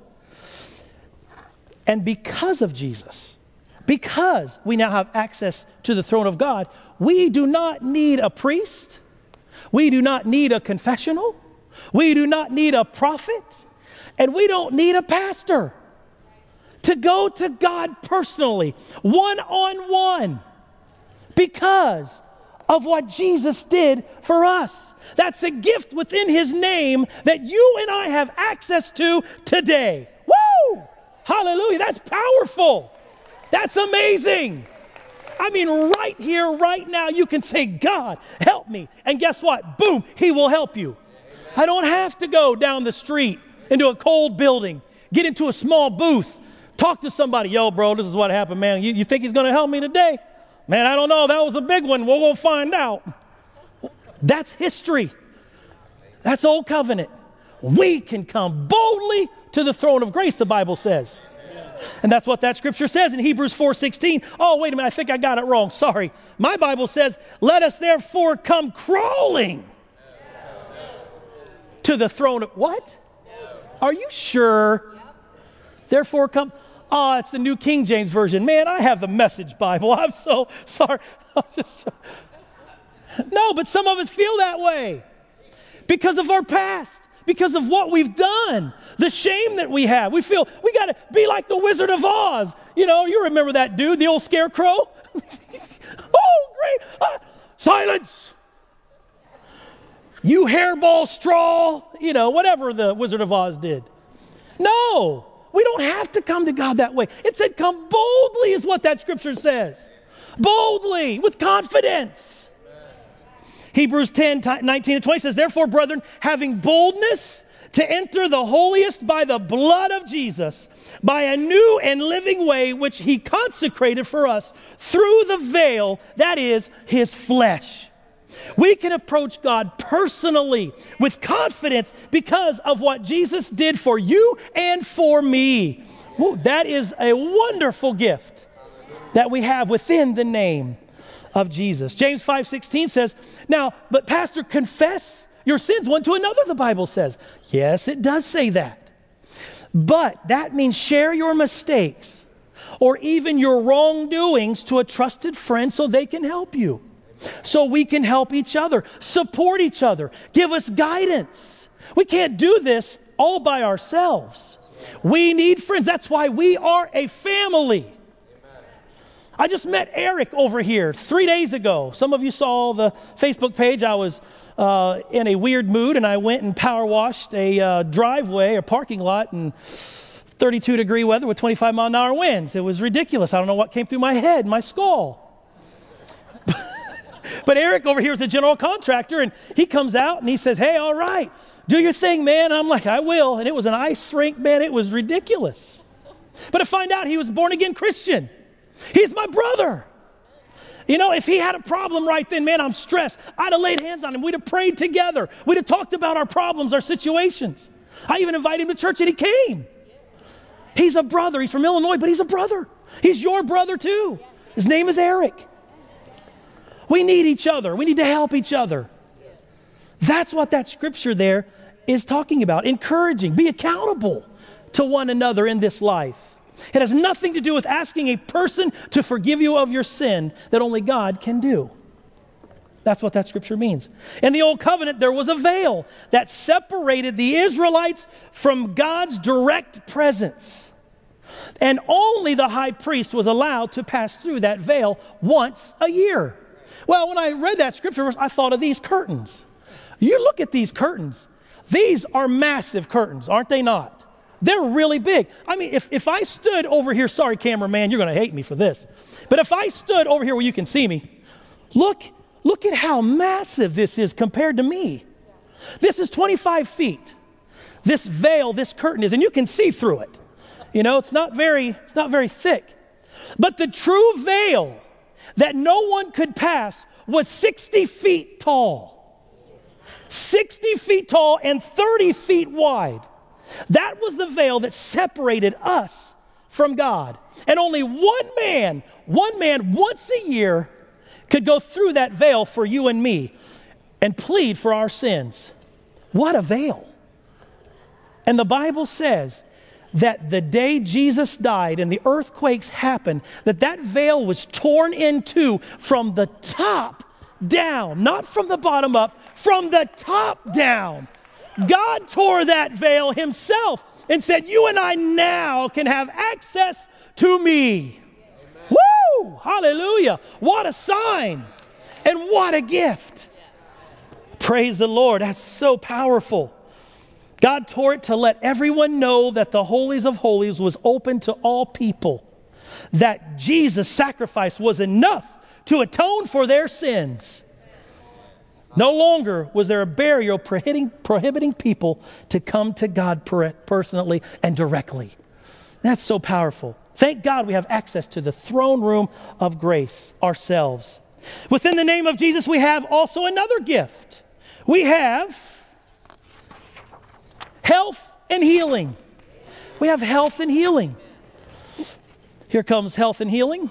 And because of Jesus, because we now have access to the throne of God, we do not need a priest. We do not need a confessional. We do not need a prophet. And we don't need a pastor to go to God personally, one-on-one, because of what Jesus did for us. That's a gift within his name that you and I have access to today. Woo! Hallelujah. That's powerful. That's amazing. I mean, right here, right now, you can say, God, help me. And guess what? Boom, he will help you. I don't have to go down the street into a cold building, get into a small booth, talk to somebody. Yo, bro, this is what happened, man. You, you think he's going to help me today? Man, I don't know. That was a big one. We'll go find out. That's history. That's old covenant. We can come boldly to the throne of grace, the Bible says. And that's what that scripture says in Hebrews four sixteen. Oh, wait a minute. I think I got it wrong. Sorry. My Bible says, let us therefore come crawling to the throne of what? Are you sure? Therefore come. Oh, it's the New King James Version. Man, I have the Message Bible. I'm so sorry. I'm just so... No, but some of us feel that way because of our past, because of what we've done, the shame that we have. We feel we got to be like the Wizard of Oz. You know, you remember that dude, the old scarecrow? Oh, great. Uh, silence. You hairball straw, you know, whatever the Wizard of Oz did. No. We don't have to come to God that way. It said come boldly is what that scripture says. Boldly, with confidence. Amen. Hebrews ten, nineteen and twenty says, therefore, brethren, having boldness to enter the holiest by the blood of Jesus, by a new and living way which he consecrated for us through the veil, that is, his flesh. We can approach God personally with confidence because of what Jesus did for you and for me. Ooh, that is a wonderful gift that we have within the name of Jesus. James five sixteen says, now, but pastor, confess your sins one to another, the Bible says. Yes, it does say that. But that means share your mistakes or even your wrongdoings to a trusted friend so they can help you. So we can help each other, support each other, give us guidance. We can't do this all by ourselves. We need friends. That's why we are a family. I just met Eric over here three days ago. Some of you saw the Facebook page. I was uh, in a weird mood, and I went and power washed a uh, driveway, a parking lot, in thirty-two degree weather with twenty-five mile an hour winds. It was ridiculous. I don't know what came through my head, my skull. But Eric over here is the general contractor, and he comes out and he says, hey, all right, Do your thing, man. And I'm like, I will. And it was an ice rink, man. It was ridiculous. But to find out he was a born-again Christian. He's my brother. You know, if he had a problem right then, man, I'm stressed. I'd have laid hands on him. We'd have prayed together. We'd have talked about our problems, our situations. I even invited him to church and he came. He's a brother. He's from Illinois, but he's a brother. He's your brother too. His name is Eric. We need each other. We need to help each other. That's what that scripture there is talking about. Encouraging. Be accountable to one another in this life. It has nothing to do with asking a person to forgive you of your sin that only God can do. That's what that scripture means. In the Old Covenant, there was a veil that separated the Israelites from God's direct presence. And only the high priest was allowed to pass through that veil once a year. Well, when I read that scripture, I thought of these curtains. You look at these curtains. These are massive curtains, aren't they not? They're really big. I mean, if, if I stood over here, sorry, cameraman, you're going to hate me for this. But if I stood over here where you can see me, look, look at how massive this is compared to me. This is twenty-five feet. This veil, this curtain is, and you can see through it. You know, it's not very, it's not very thick. But the true veil that no one could pass was sixty feet tall. sixty feet tall and thirty feet wide. That was the veil that separated us from God. And only one man, one man once a year could go through that veil for you and me and plead for our sins. What a veil. And the Bible says that the day Jesus died and the earthquakes happened, that that veil was torn in two from the top down, not from the bottom up, from the top down. God tore that veil himself and said, you and I now can have access to me. Amen. Woo! Hallelujah. What a sign and what a gift. Praise the Lord. That's so powerful. God tore it to let everyone know that the holies of holies was open to all people, that Jesus' sacrifice was enough to atone for their sins. No longer was there a barrier prohibiting, prohibiting people to come to God per- personally and directly. That's so powerful. Thank God we have access to the throne room of grace ourselves. Within the name of Jesus, we have also another gift. We have health and healing. We have health and healing. Here comes health and healing.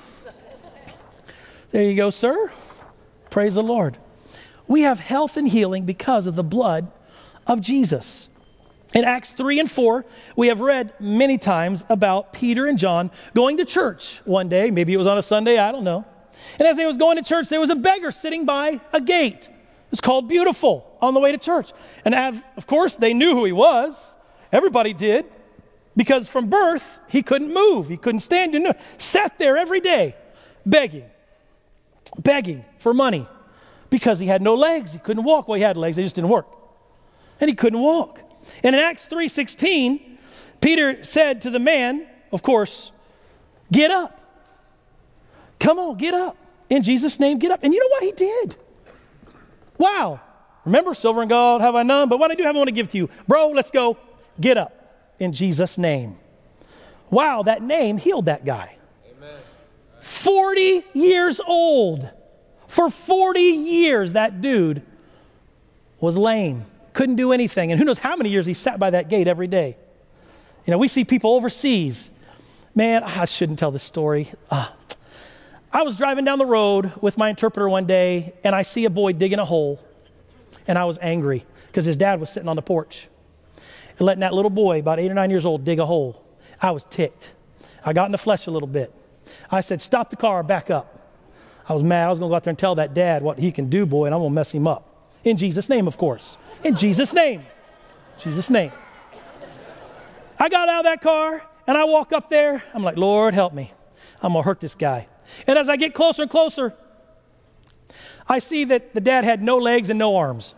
There you go, sir. Praise the Lord. We have health and healing because of the blood of Jesus. In Acts three and four, we have read many times about Peter and John going to church one day. Maybe it was on a Sunday, I don't know. And as they was going to church, there was a beggar sitting by a gate. It's called Beautiful on the way to church. And of course, they knew who he was. Everybody did. Because from birth, he couldn't move. He couldn't stand. He sat there every day begging, begging for money. Because he had no legs. He couldn't walk. Well, he had legs. They just didn't work. And he couldn't walk. And in Acts three sixteen, Peter said to the man, of course, get up. Come on, get up. In Jesus' name, get up. And you know what he did? Wow. Remember, silver and gold have I none, but what I do have I want to give to you. Bro, let's go. Get up. In Jesus' name. Wow, that name healed that guy. Amen. forty years old. For forty years, that dude was lame, couldn't do anything. And who knows how many years he sat by that gate every day. You know, we see people overseas. Man, I shouldn't tell this story. Uh, I was driving down the road with my interpreter one day, and I see a boy digging a hole. And I was angry because his dad was sitting on the porch and letting that little boy, about eight or nine years old, dig a hole. I was ticked. I got in the flesh a little bit. I said, stop the car, back up. I was mad. I was going to go out there and tell that dad what he can do, boy, and I'm going to mess him up. In Jesus' name, of course. In Jesus' name. Jesus' name. I got out of that car, and I walk up there. I'm like, Lord, help me. I'm going to hurt this guy. And as I get closer and closer, I see that the dad had no legs and no arms.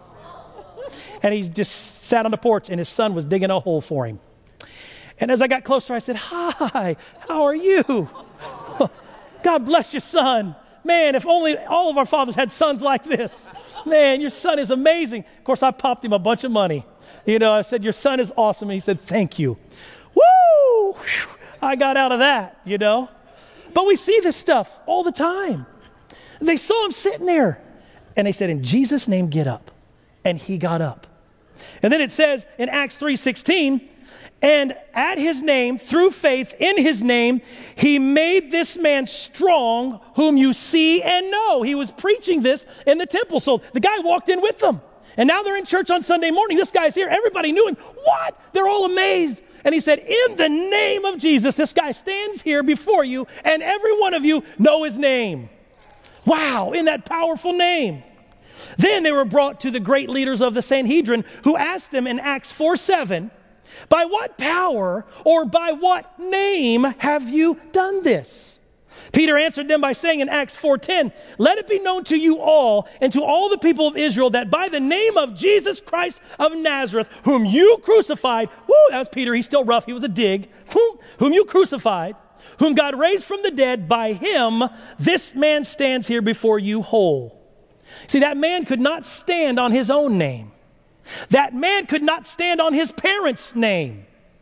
And he just sat on the porch, and his son was digging a hole for him. And as I got closer, I said, hi, how are you? God bless your son. man, if only all of our fathers had sons like this. Man, your son is amazing. Of course, I popped him a bunch of money. You know, I said, your son is awesome. And he said, thank you. Woo! I got out of that, you know. But we see this stuff all the time. They saw him sitting there. And they said, in Jesus' name, get up. And he got up. And then it says in Acts three sixteen, and at his name, through faith in his name, he made this man strong, whom you see and know. He was preaching this in the temple. So the guy walked in with them. And now they're in church on Sunday morning. This guy's here. Everybody knew him. What? They're all amazed. And he said, in the name of Jesus, this guy stands here before you, and every one of you know his name. Wow, in that powerful name. Then they were brought to the great leaders of the Sanhedrin, who asked them in Acts four seven, by what power or by what name have you done this? Peter answered them by saying in Acts four ten, let it be known to you all and to all the people of Israel that by the name of Jesus Christ of Nazareth, whom you crucified, whoo, that was Peter, he's still rough, he was a dig, whom, whom you crucified, whom God raised from the dead, by him, this man stands here before you whole. See, that man could not stand on his own name. That man could not stand on his parents' name.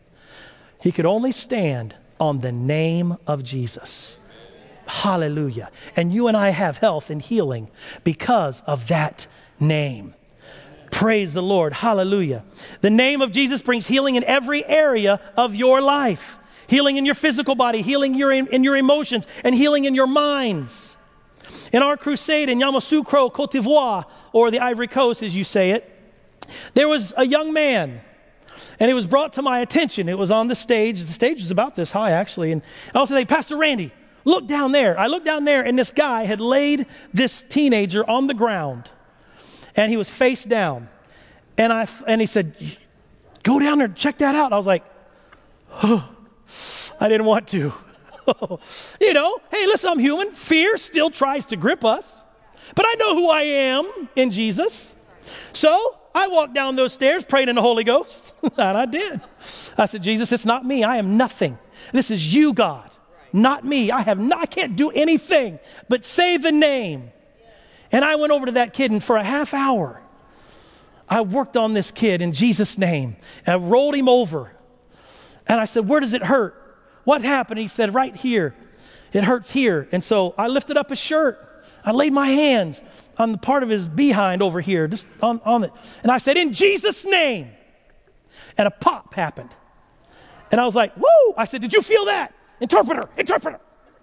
He could only stand on the name of Jesus. Hallelujah. And you and I have health and healing because of that name. Praise the Lord. Hallelujah. The name of Jesus brings healing in every area of your life. Healing in your physical body, healing your, in, in your emotions, and healing in your minds. In our crusade in Yamoussoukro, Côte d'Ivoire, or the Ivory Coast as you say it, there was a young man, and it was brought to my attention. It was on the stage. The stage was about this high, actually. And I also say, Pastor Randy, look down there. I looked down there, and this guy had laid this teenager on the ground, and he was face down. And I and he said, go down there, check that out. I was like, oh, I didn't want to. You know, hey, listen, I'm human. Fear still tries to grip us, but I know who I am in Jesus. So I walked down those stairs, prayed in the Holy Ghost, and I did. I said, Jesus, it's not me. I am nothing. This is you, God, not me. I have not, I can't do anything but say the name. And I went over to that kid, and for a half hour, I worked on this kid in Jesus' name. And I rolled him over. And I said, where does it hurt? What happened? He said, right here. It hurts here. And so I lifted up his shirt. I laid my hands on the part of his behind over here, just on, on it. And I said, in Jesus' name. And a pop happened. And I was like, whoa. I said, did you feel that? Interpreter, interpreter.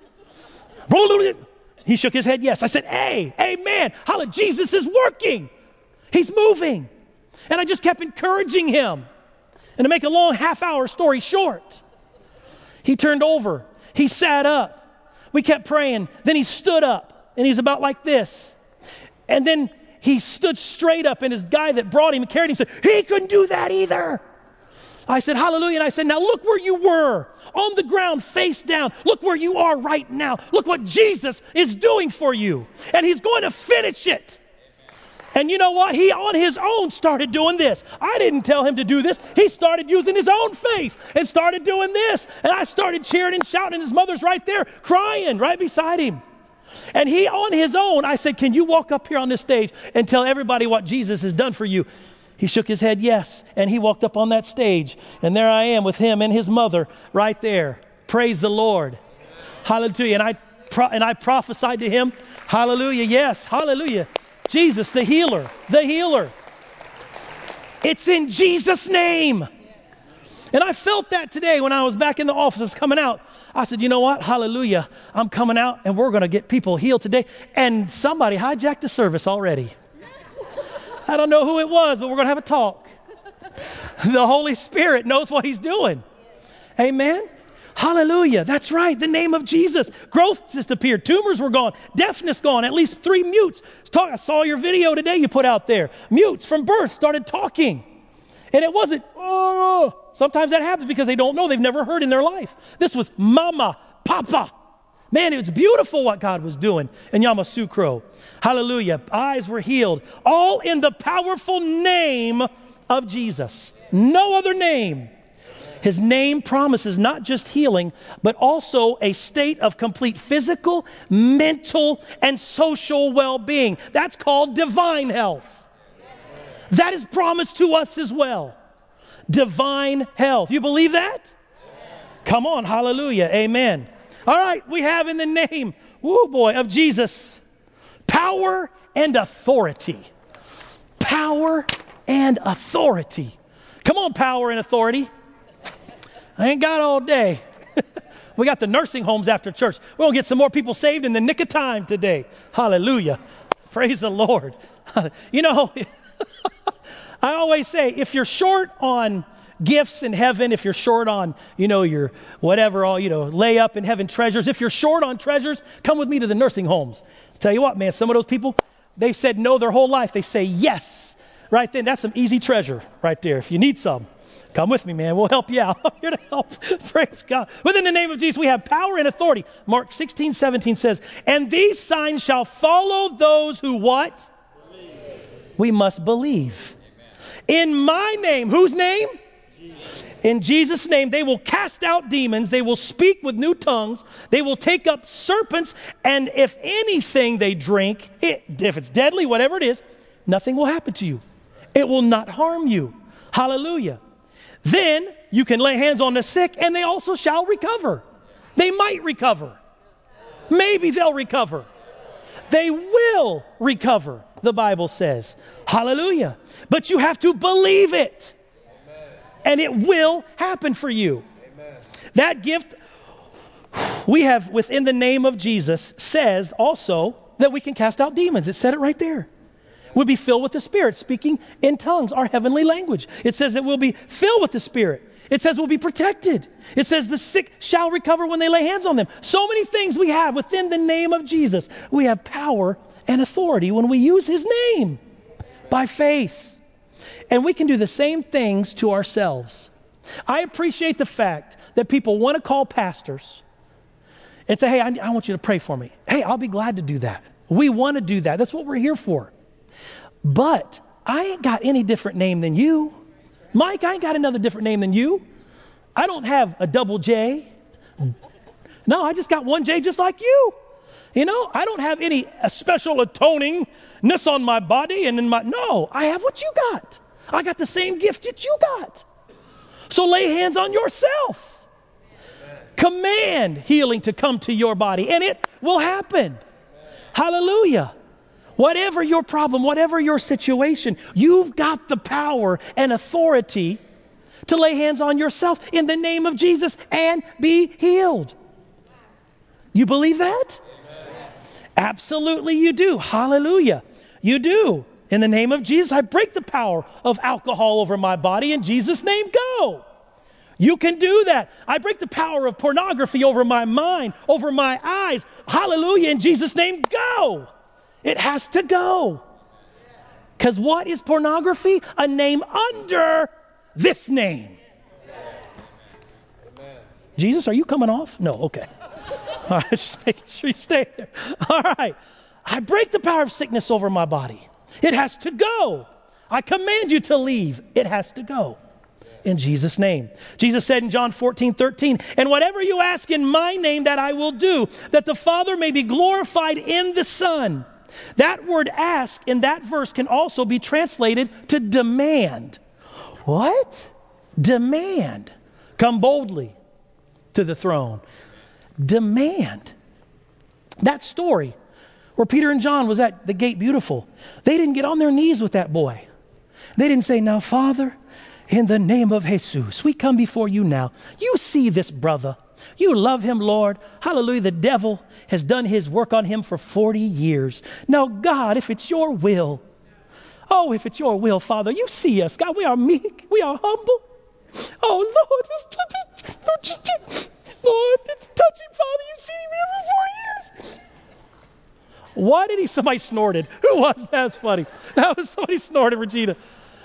He shook his head, yes. I said, hey, amen. Hallelujah. Jesus is working. He's moving. And I just kept encouraging him. And to make a long half-hour story short, he turned over. He sat up. We kept praying. Then he stood up, and he's about like this. And then he stood straight up, and his guy that brought him and carried him said, he couldn't do that either. I said, hallelujah. And I said, now look where you were, on the ground, face down. Look where you are right now. Look what Jesus is doing for you. And he's going to finish it. And you know what? He on his own started doing this. I didn't tell him to do this. He started using his own faith and started doing this. And I started cheering and shouting. And his mother's right there crying right beside him. And he on his own, I said, can you walk up here on this stage and tell everybody what Jesus has done for you? He shook his head, yes. And he walked up on that stage. And there I am with him and his mother right there. Praise the Lord. Hallelujah. And I, pro- and I prophesied to him, hallelujah, yes, hallelujah. Jesus, the healer, the healer. It's in Jesus' name. And I felt that today when I was back in the offices coming out. I said, you know what? Hallelujah. I'm coming out and we're going to get people healed today. And somebody hijacked the service already. I don't know who it was, but we're going to have a talk. The Holy Spirit knows what he's doing. Amen. Hallelujah. That's right. The name of Jesus. Growth disappeared. Tumors were gone. Deafness gone. At least three mutes. Talk, I saw your video today you put out there. Mutes from birth started talking. And it wasn't, oh. Sometimes that happens because they don't know. They've never heard in their life. This was mama, papa. Man, it was beautiful what God was doing in Yamoussoukro. Hallelujah. Eyes were healed. All in the powerful name of Jesus. No other name His name promises not just healing, but also a state of complete physical, mental, and social well-being. That's called divine health. That is promised to us as well. Divine health. You believe that? Come on, hallelujah, amen. All right, we have in the name, woo boy, of Jesus, power and authority. Power and authority. Come on, power and authority. I ain't got all day. We got the nursing homes after church. We're going to get some more people saved in the nick of time today. Hallelujah. Praise the Lord. You know, I always say, if you're short on gifts in heaven, if you're short on, you know, your whatever, all, you know, lay up in heaven treasures, if you're short on treasures, come with me to the nursing homes. I'll tell you what, man, some of those people, they've said no their whole life. They say yes. Right then, that's some easy treasure right there. If you need some, come with me, man. We'll help you out. I'm here to help. Praise God. Within the name of Jesus, we have power and authority. Mark sixteen seventeen says, and these signs shall follow those who what? Believe. We must believe. Amen. In my name, whose name? Jesus. In Jesus' name, they will cast out demons. They will speak with new tongues. They will take up serpents. And if anything they drink, it, if it's deadly, whatever it is, nothing will happen to you. It will not harm you. Hallelujah. Then you can lay hands on the sick and they also shall recover. They might recover. Maybe they'll recover. They will recover, the Bible says. Hallelujah. But you have to believe it. And it will happen for you. That gift we have within the name of Jesus says also that we can cast out demons. It said it right there. We'll be filled with the Spirit, speaking in tongues, our heavenly language. It says that we'll be filled with the Spirit. It says we'll be protected. It says the sick shall recover when they lay hands on them. So many things we have within the name of Jesus. We have power and authority when we use his name by faith. And we can do the same things to ourselves. I appreciate the fact that people want to call pastors and say, hey, I, I want you to pray for me. Hey, I'll be glad to do that. We want to do that. That's what we're here for. But I ain't got any different name than you. Mike, I ain't got another different name than you. I don't have a double J. No, I just got one J just like you. You know, I don't have any a special atoningness on my body and in my, no, I have what you got. I got the same gift that you got. So lay hands on yourself. Amen. Command healing to come to your body and it will happen. Amen. Hallelujah. Whatever your problem, whatever your situation, you've got the power and authority to lay hands on yourself in the name of Jesus and be healed. You believe that? Amen. Absolutely you do. Hallelujah. You do. In the name of Jesus, I break the power of alcohol over my body. In Jesus' name, go. You can do that. I break the power of pornography over my mind, over my eyes. Hallelujah. In Jesus' name, go. It has to go. Because what is pornography? A name under this name. Amen. Jesus, are you coming off? No, okay. All right, just making sure you stay there. All right. I break the power of sickness over my body. It has to go. I command you to leave. It has to go. In Jesus' name. Jesus said in John fourteen thirteen, and whatever you ask in my name that I will do, that the Father may be glorified in the Son. That word ask in that verse can also be translated to demand. What? Demand. Come boldly to the throne. Demand. That story where Peter and John was at the gate beautiful, they didn't get on their knees with that boy. They didn't say, now, Father, in the name of Jesus, we come before you now. You see this brother. You love him, Lord. Hallelujah. The devil has done his work on him for forty years. Now, God, if it's your will, oh, if it's your will, Father, you see us. God, we are meek. We are humble. Oh, Lord, just, just, Lord, touch him, Father. You've seen him here for four years. Why did he? Somebody snorted. Who was that? That's funny. That was somebody snorted, Regina.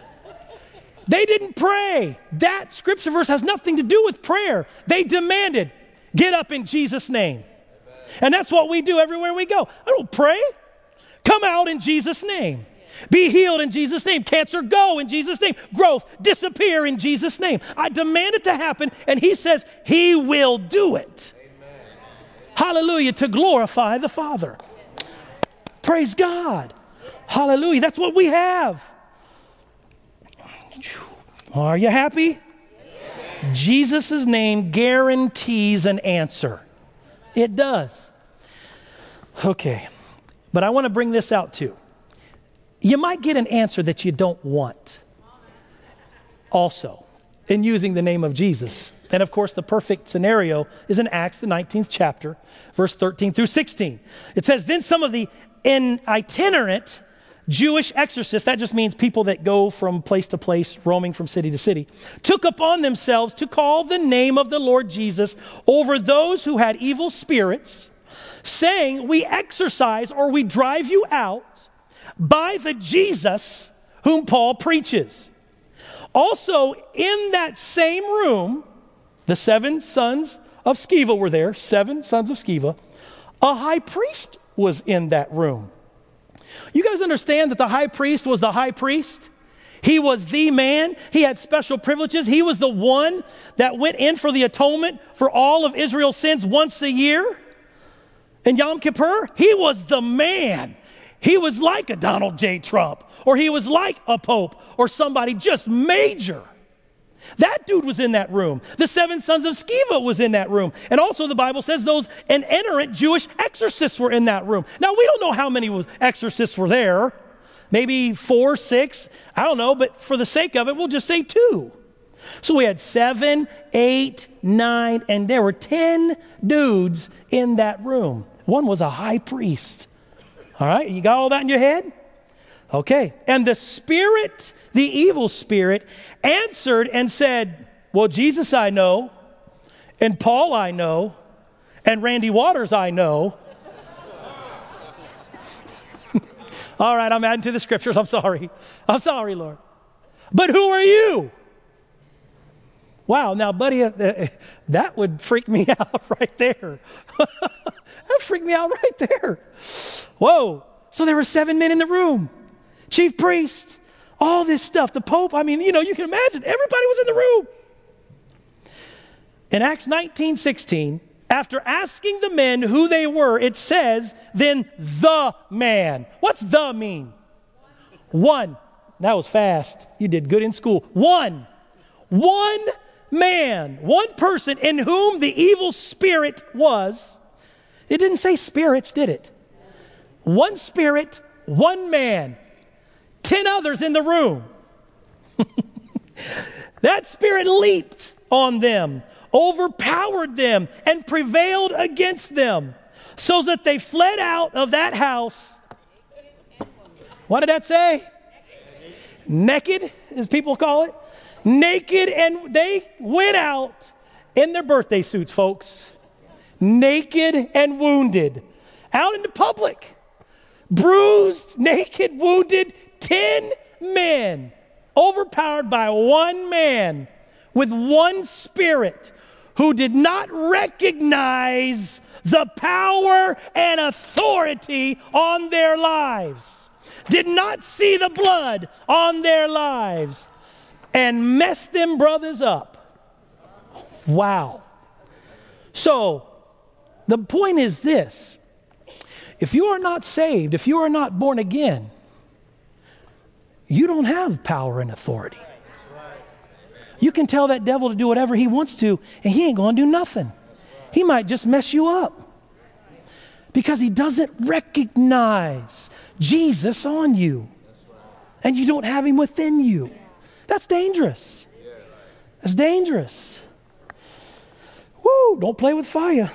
They didn't pray. That scripture verse has nothing to do with prayer. They demanded, get up in Jesus' name. Amen. And that's what we do everywhere we go. I don't pray. Come out in Jesus' name. Be healed in Jesus' name. Cancer, go in Jesus' name. Growth, disappear in Jesus' name. I demand it to happen, and he says he will do it. Amen. Hallelujah, to glorify the Father. Praise God. Hallelujah, that's what we have. Are you happy? Jesus' name guarantees an answer. It does. Okay, but I want to bring this out too. You might get an answer that you don't want also in using the name of Jesus. And of course, the perfect scenario is in Acts, the nineteenth chapter, verse thirteen through sixteen. It says, then some of the in itinerant Jewish exorcists, that just means people that go from place to place, roaming from city to city, took upon themselves to call the name of the Lord Jesus over those who had evil spirits, saying, we exorcise or we drive you out by the Jesus whom Paul preaches. Also, in that same room, the seven sons of Sceva were there, seven sons of Sceva. A high priest was in that room. You guys understand that the high priest was the high priest? He was the man. He had special privileges. He was the one that went in for the atonement for all of Israel's sins once a year. In Yom Kippur, he was the man. He was like a Donald J. Trump, or he was like a pope, or somebody just major. That dude was in that room. The seven sons of Sceva was in that room. And also the Bible says those itinerant Jewish exorcists were in that room. Now, we don't know how many exorcists were there. Maybe four, six, I don't know, but for the sake of it, we'll just say two. So we had seven, eight, nine, and there were ten dudes in that room. One was a high priest. All right, you got all that in your head? Okay. And the spirit, the evil spirit, answered and said, well, Jesus I know, and Paul I know, and Randy Waters I know. All right, I'm adding to the scriptures. I'm sorry. I'm sorry, Lord. But who are you? Wow, now, buddy, uh, that would freak me out right there. That freaked me out right there. Whoa. So there were seven men in the room. Chief priest, all this stuff. The Pope, I mean, you know, you can imagine. Everybody was in the room. In Acts nineteen sixteen, after asking the men who they were, it says, then the man. What's the mean? One. That was fast. You did good in school. One. One man. One person in whom the evil spirit was. It didn't say spirits, did it? One spirit, one man. Ten others in the room. That spirit leaped on them, overpowered them, and prevailed against them, so that they fled out of that house. What did that say? Naked, as people call it. Naked, and they went out in their birthday suits, folks. Naked and wounded. Out in the public. Bruised, naked, wounded, ten men. Overpowered by one man with one spirit who did not recognize the power and authority on their lives. Did not see the blood on their lives. And messed them brothers up. Wow. So, the point is this. If you are not saved, if you are not born again, you don't have power and authority. You can tell that devil to do whatever he wants to, and he ain't going to do nothing. He might just mess you up because he doesn't recognize Jesus on you, and you don't have him within you. That's dangerous. That's dangerous. Woo, don't play with fire.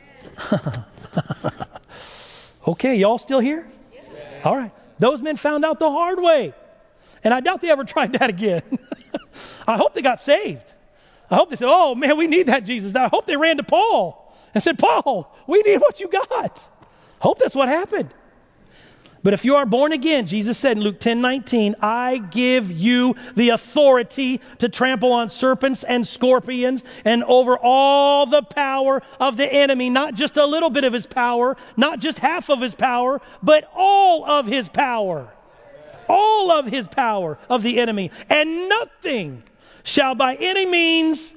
Okay, y'all still here? All right. Those men found out the hard way. And I doubt they ever tried that again. I hope they got saved. I hope they said, oh man, we need that Jesus. I hope they ran to Paul and said, Paul, we need what you got. I hope that's what happened. But if you are born again, Jesus said in Luke ten nineteen, I give you the authority to trample on serpents and scorpions and over all the power of the enemy, not just a little bit of his power, not just half of his power, but all of his power. all of his power of the enemy, and nothing shall by any means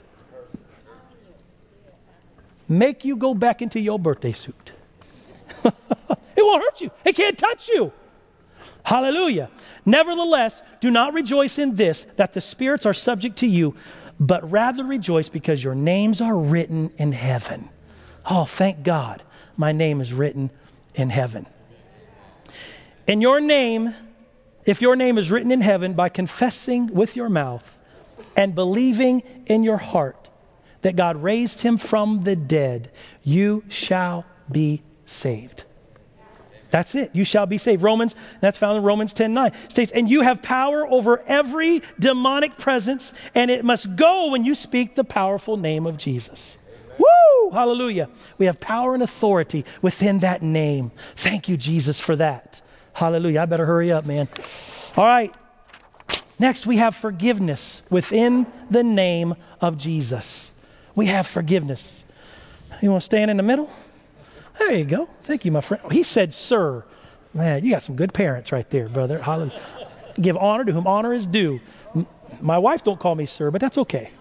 make you go back into your birthday suit. It won't hurt you. It can't touch you. Hallelujah. Nevertheless, do not rejoice in this, that the spirits are subject to you, but rather rejoice because your names are written in heaven. Oh, thank God, my name is written in heaven. In your name, if your name is written in heaven, by confessing with your mouth and believing in your heart that God raised him from the dead, you shall be saved. That's it. You shall be saved. Romans, that's found in Romans ten nine. States, and you have power over every demonic presence, and it must go when you speak the powerful name of Jesus. Woo! Hallelujah. We have power and authority within that name. Thank you, Jesus, for that. Hallelujah. I better hurry up, man. All right. Next, we have forgiveness within the name of Jesus. We have forgiveness. You want to stand in the middle? There you go. Thank you, my friend. He said, sir. Man, you got some good parents right there, brother. Hallelujah. Give honor to whom honor is due. M- my wife don't call me sir, but that's okay.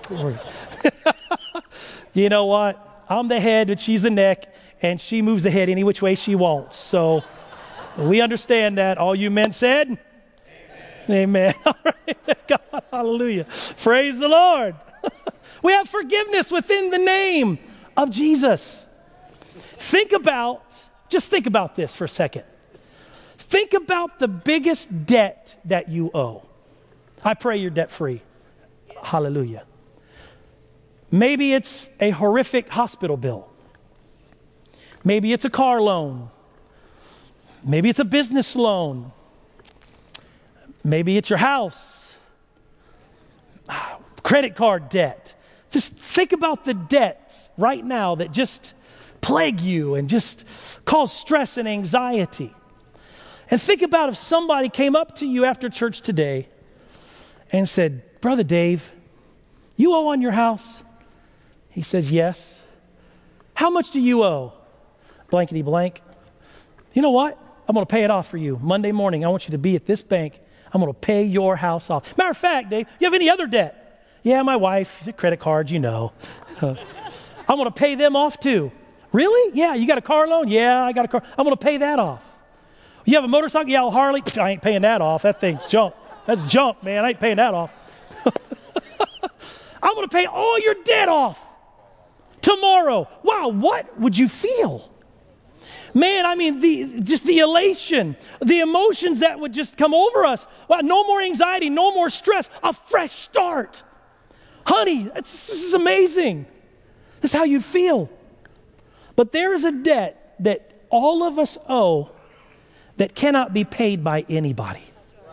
You know what? I'm the head, but she's the neck, and she moves the head any which way she wants. So we understand that. All you men said? Amen. Amen. All right. Thank God. Hallelujah. Praise the Lord. We have forgiveness within the name of Jesus. Think about, just think about this for a second. Think about the biggest debt that you owe. I pray you're debt free. Hallelujah. Maybe it's a horrific hospital bill. Maybe it's a car loan. Maybe it's a business loan. Maybe it's your house. Credit card debt. Just think about the debts right now that just plague you and just cause stress and anxiety. And think about if somebody came up to you after church today and said, Brother Dave, you owe on your house? He says, yes. How much do you owe? Blankety blank. You know what? I'm going to pay it off for you. Monday morning, I want you to be at this bank. I'm going to pay your house off. Matter of fact, Dave, you have any other debt? Yeah, my wife, credit cards, you know. I'm going to pay them off too. Really? Yeah, you got a car loan? Yeah, I got a car. I'm going to pay that off. You have a motorcycle? Yeah, a Harley? I ain't paying that off. That thing's junk. That's junk, man. I ain't paying that off. I'm going to pay all your debt off tomorrow. Wow, what would you feel? Man, I mean, the just the elation, the emotions that would just come over us. Wow, no more anxiety, no more stress, a fresh start. Honey, this is amazing. This is how you'd feel. But there is a debt that all of us owe that cannot be paid by anybody.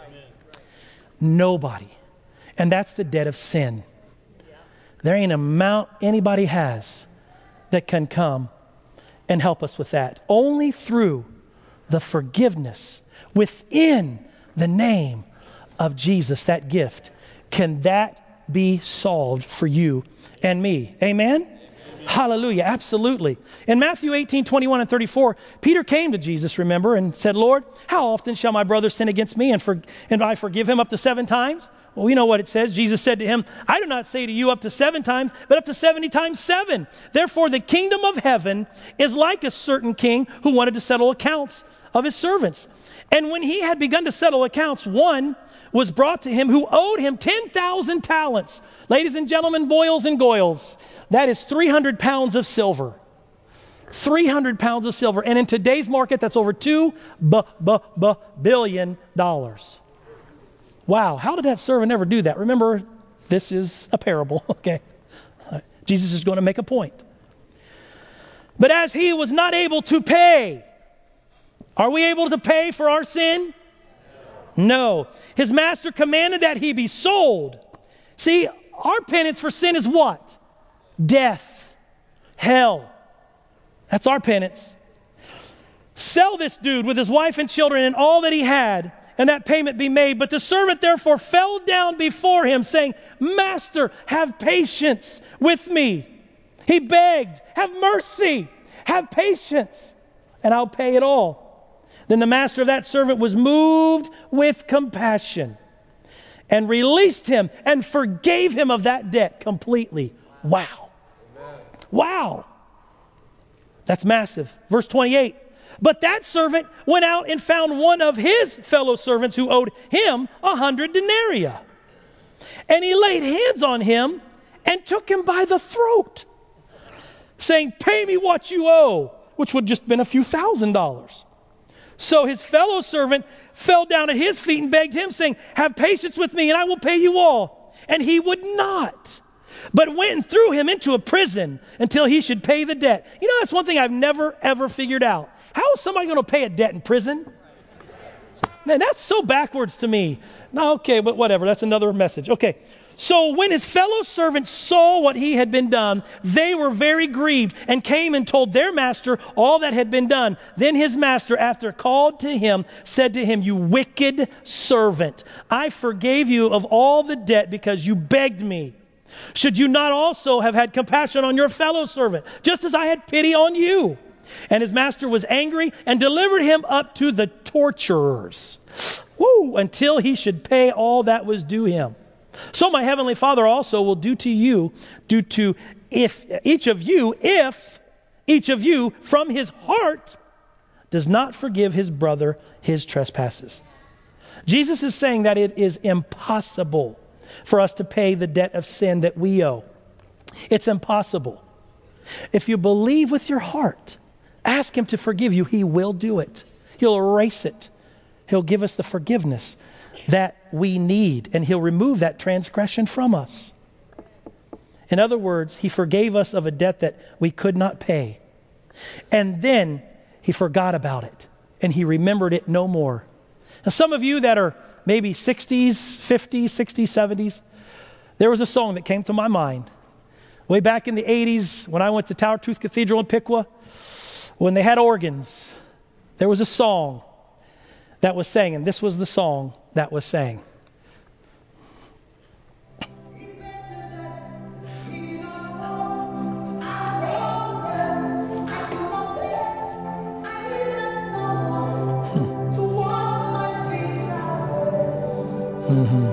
Nobody. And that's the debt of sin. There ain't an amount anybody has that can come and help us with that. Only through the forgiveness within the name of Jesus, that gift, can that be solved for you and me. Amen? Amen. Hallelujah. Absolutely. In Matthew eighteen, twenty-one and thirty-four, Peter came to Jesus, remember, and said, Lord, how often shall my brother sin against me and, for, and I forgive him up to seven times? Well, we know what it says. Jesus said to him, I do not say to you up to seven times, but up to seventy times seven. Therefore, the kingdom of heaven is like a certain king who wanted to settle accounts of his servants. And when he had begun to settle accounts, one was brought to him who owed him ten thousand talents. Ladies and gentlemen, boils and goils, that is three hundred pounds of silver. three hundred pounds of silver. And in today's market, that's over two b- b- b- billion dollars. Wow, how did that servant ever do that? Remember, this is a parable, okay? Jesus is going to make a point. But as he was not able to pay, are we able to pay for our sin? No. His master commanded that he be sold. See, our penance for sin is what? Death, hell. That's our penance. Sell this dude with his wife and children and all that he had, and that payment be made. But the servant therefore fell down before him, saying, Master, have patience with me. He begged, have mercy, have patience, and I'll pay it all. Then the master of that servant was moved with compassion and released him and forgave him of that debt completely. Wow. Wow. That's massive. Verse twenty-eight. But that servant went out and found one of his fellow servants who owed him a hundred denarii. And he laid hands on him and took him by the throat, saying, pay me what you owe, which would just been a few thousand dollars. So his fellow servant fell down at his feet and begged him, saying, have patience with me and I will pay you all. And he would not, but went and threw him into a prison until he should pay the debt. You know, that's one thing I've never, ever figured out. How is somebody going to pay a debt in prison? Man, that's so backwards to me. No, okay, but whatever. That's another message. Okay. So when his fellow servants saw what he had been done, they were very grieved and came and told their master all that had been done. Then his master, after called to him, said to him, you wicked servant, I forgave you of all the debt because you begged me. Should you not also have had compassion on your fellow servant, just as I had pity on you? And his master was angry and delivered him up to the torturers, woo, until he should pay all that was due him. So my heavenly Father also will do to you, do to if each of you, if each of you from his heart does not forgive his brother his trespasses. Jesus is saying that it is impossible for us to pay the debt of sin that we owe. It's impossible. If you believe with your heart, ask him to forgive you, he will do it. He'll erase it. He'll give us the forgiveness that we need, and he'll remove that transgression from us. In other words, he forgave us of a debt that we could not pay. And then he forgot about it, and he remembered it no more. Now, some of you that are maybe sixties, fifties, sixties, seventies, there was a song that came to my mind. Way back in the eighties, when I went to Tower Truth Cathedral in Piqua, when they had organs, there was a song that was sang, and this was the song that was sang. Mm-hmm.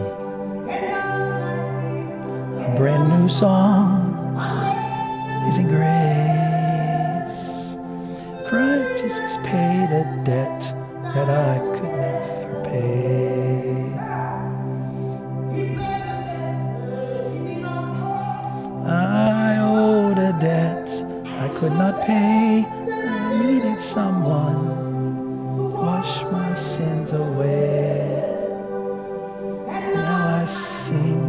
A brand new song, Amazing Grace. Christ Jesus paid a debt that I could never pay. I owed a debt I could not pay. I needed someone to wash my sins away. Now I sing.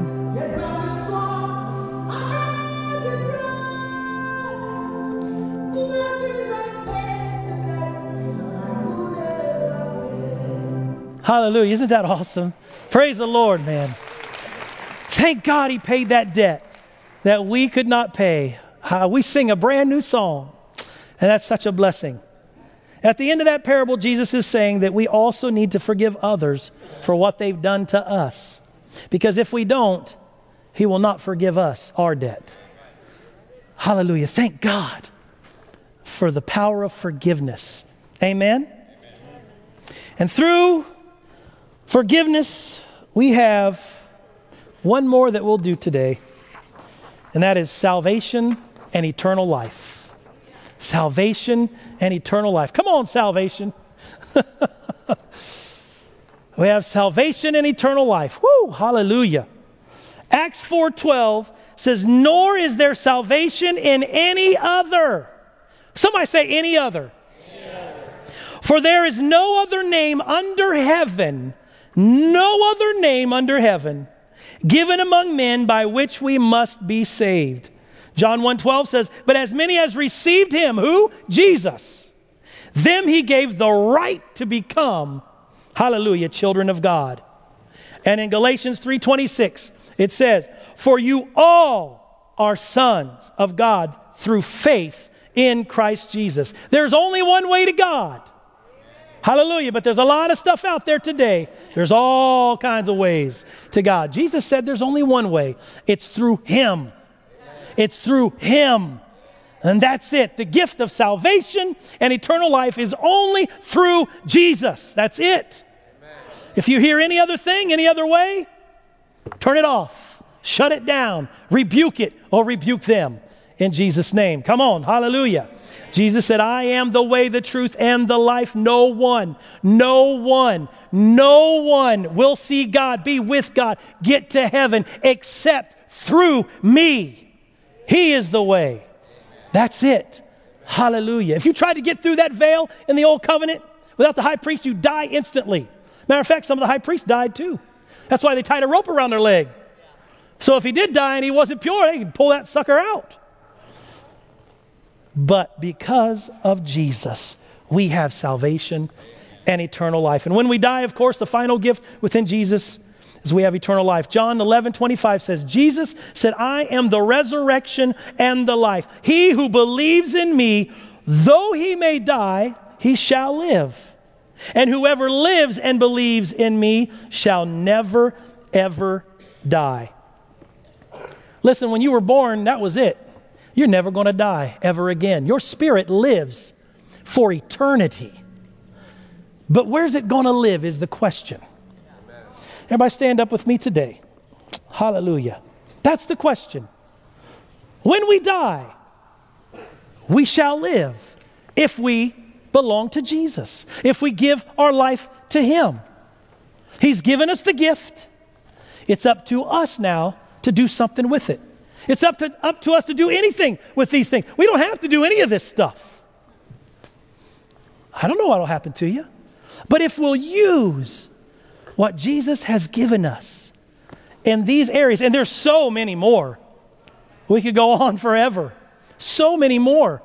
Hallelujah. Isn't that awesome? Praise the Lord, man. Thank God he paid that debt that we could not pay. Uh, we sing a brand new song, and that's such a blessing. At the end of that parable, Jesus is saying that we also need to forgive others for what they've done to us. Because if we don't, he will not forgive us our debt. Hallelujah. Thank God for the power of forgiveness. Amen? And through forgiveness, we have one more that we'll do today, and that is salvation and eternal life. Salvation and eternal life. Come on, salvation. We have salvation and eternal life. Woo, hallelujah. Acts four twelve says, nor is there salvation in any other. Somebody say any other. Any other. For there is no other name under heaven, no other name under heaven, given among men by which we must be saved. John one twelve says, but as many as received him, who? Jesus. Them he gave the right to become, hallelujah, children of God. And in Galatians three twenty-six, it says, for you all are sons of God through faith in Christ Jesus. There's only one way to God. Hallelujah. But there's a lot of stuff out there today. There's all kinds of ways to God. Jesus said there's only one way. It's through him. It's through him. And that's it. The gift of salvation and eternal life is only through Jesus. That's it. Amen. If you hear any other thing, any other way, turn it off. Shut it down. Rebuke it or rebuke them in Jesus' name. Come on. Hallelujah. Jesus said, I am the way, the truth, and the life. No one, no one, no one will see God, be with God, get to heaven except through me. He is the way. That's it. Hallelujah. If you tried to get through that veil in the old covenant without the high priest, you die instantly. Matter of fact, some of the high priests died too. That's why they tied a rope around their leg. So if he did die and he wasn't pure, they could pull that sucker out. But because of Jesus, we have salvation and eternal life. And when we die, of course, the final gift within Jesus is we have eternal life. John eleven twenty-five says, Jesus said, I am the resurrection and the life. He who believes in me, though he may die, he shall live. And whoever lives and believes in me shall never, ever die. Listen, when you were born, that was it. You're never going to die ever again. Your spirit lives for eternity. But where's it going to live is the question. Everybody stand up with me today. Hallelujah. That's the question. When we die, we shall live if we belong to Jesus, if we give our life to him. He's given us the gift. It's up to us now to do something with it. It's up to, up to us to do anything with these things. We don't have to do any of this stuff. I don't know what will happen to you. But if we'll use what Jesus has given us in these areas, and there's so many more. We could go on forever. So many more.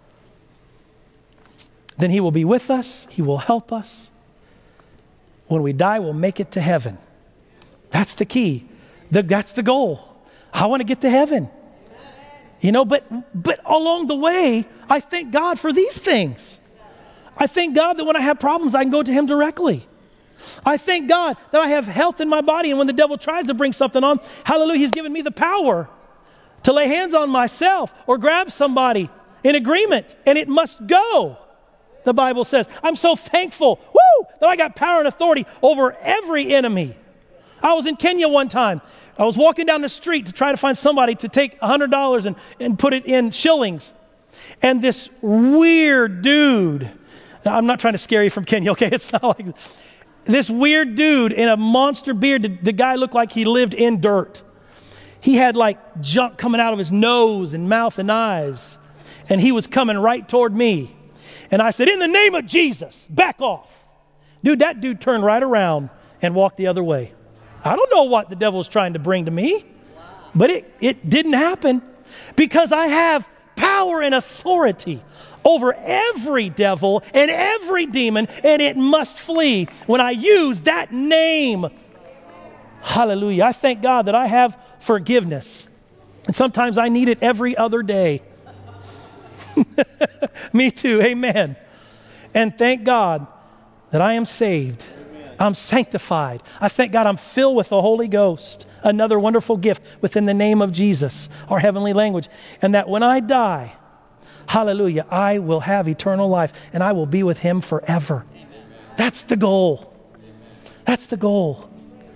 Then he will be with us. He will help us. When we die, we'll make it to heaven. That's the key. The, that's the goal. I want to get to heaven. You know, but but along the way, I thank God for these things. I thank God that when I have problems, I can go to him directly. I thank God that I have health in my body, and when the devil tries to bring something on, hallelujah, he's given me the power to lay hands on myself or grab somebody in agreement, and it must go. The Bible says, I'm so thankful, woo, that I got power and authority over every enemy. I was in Kenya one time. I was walking down the street to try to find somebody to take one hundred dollars and, and put it in shillings. And this weird dude, now I'm not trying to scare you from Kenya, okay? It's not like this. This weird dude in a monster beard, the, the guy looked like he lived in dirt. He had like junk coming out of his nose and mouth and eyes. And he was coming right toward me. And I said, in the name of Jesus, back off. Dude, that dude turned right around and walked the other way. I don't know what the devil is trying to bring to me, but it, it didn't happen because I have power and authority over every devil and every demon, and it must flee when I use that name. Hallelujah. I thank God that I have forgiveness, and sometimes I need it every other day. Me too. Amen. And thank God that I am saved. I'm sanctified. I thank God I'm filled with the Holy Ghost, another wonderful gift within the name of Jesus, our heavenly language. And that when I die, hallelujah, I will have eternal life and I will be with him forever. Amen. That's the goal. Amen. That's the goal.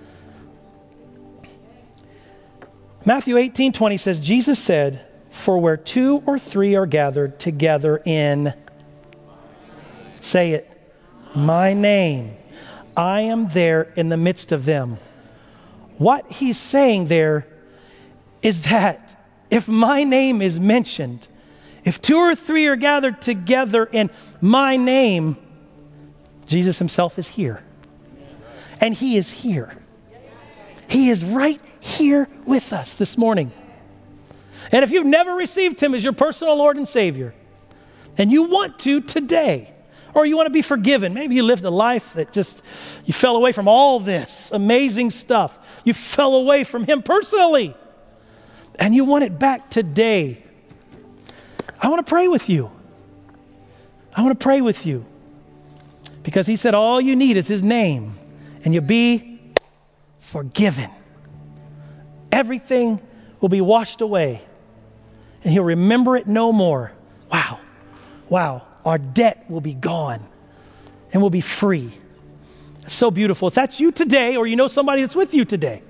Matthew eighteen twenty says, Jesus said, for where two or three are gathered together in, say it, my name, I am there in the midst of them. What he's saying there is that if my name is mentioned, if two or three are gathered together in my name, Jesus himself is here. And he is here. He is right here with us this morning. And if you've never received him as your personal Lord and Savior, and you want to today, or you want to be forgiven. Maybe you lived a life that just, you fell away from all this amazing stuff. You fell away from him personally. And you want it back today. I want to pray with you. I want to pray with you. Because he said all you need is his name. And you'll be forgiven. Everything will be washed away. and he'll remember it no more. Wow. Wow. Our debt will be gone and we'll be free. It's so beautiful. If that's you today, or you know somebody that's with you today,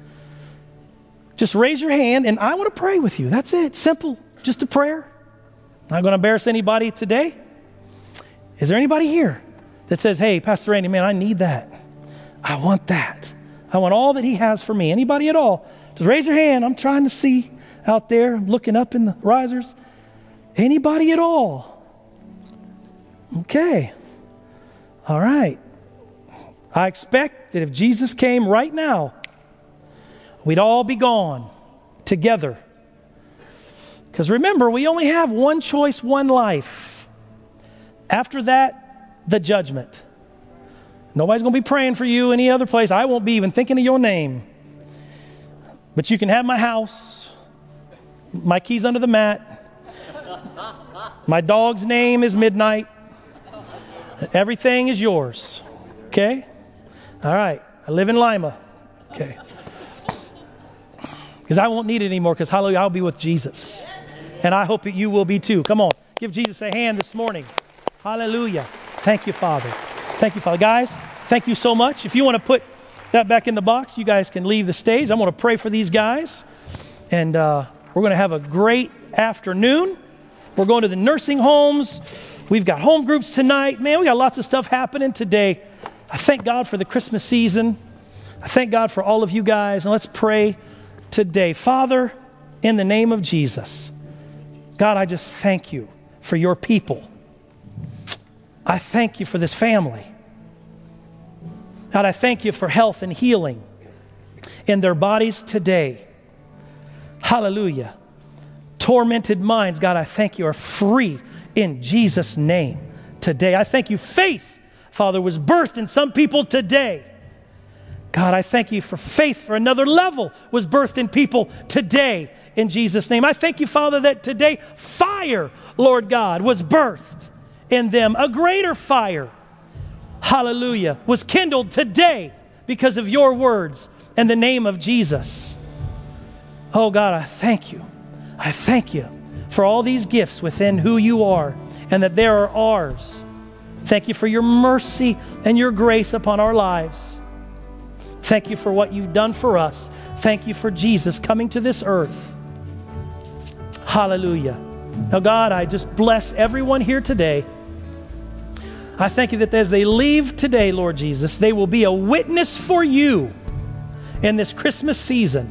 just raise your hand and I want to pray with you. That's it. Simple. Just a prayer. Not going to embarrass anybody today. Is there anybody here that says, hey, Pastor Randy, man, I need that. I want that. I want all that he has for me. Anybody at all? Just raise your hand. I'm trying to see out there. I'm looking up in the risers. Anybody at all? Okay. All right. I expect that if Jesus came right now, we'd all be gone together. Because remember, we only have one choice, one life. After that, the judgment. Nobody's going to be praying for you any other place. I won't be even thinking of your name. But you can have my house, my keys under the mat. My dog's name is Midnight. Everything is yours. Okay? All right. I live in Lima. Okay. Because I won't need it anymore, because hallelujah, I'll be with Jesus. And I hope that you will be too. Come on. Give Jesus a hand this morning. Hallelujah. Thank you, Father. Thank you, Father. Guys, thank you so much. If you want to put that back in the box, you guys can leave the stage. I'm going to pray for these guys. And uh, we're going to have a great afternoon. We're going to the nursing homes. We've got home groups tonight. Man, we got lots of stuff happening today. I thank God for the Christmas season. I thank God for all of you guys. And let's pray today. Father, in the name of Jesus, God, I just thank you for your people. I thank you for this family. God, I thank you for health and healing in their bodies today. Hallelujah. Tormented minds, God, I thank you are free in Jesus' name today. I thank you. Faith, Father, was birthed in some people today. God, I thank you for faith for another level was birthed in people today in Jesus' name. I thank you, Father, that today fire, Lord God, was birthed in them. A greater fire, hallelujah, was kindled today because of your words and the name of Jesus. Oh God, I thank you. I thank you for all these gifts within who you are and that they are ours. Thank you for your mercy and your grace upon our lives. Thank you for what you've done for us. Thank you for Jesus coming to this earth. Hallelujah. Now, God, I just bless everyone here today. I thank you that as they leave today, Lord Jesus, they will be a witness for you in this Christmas season.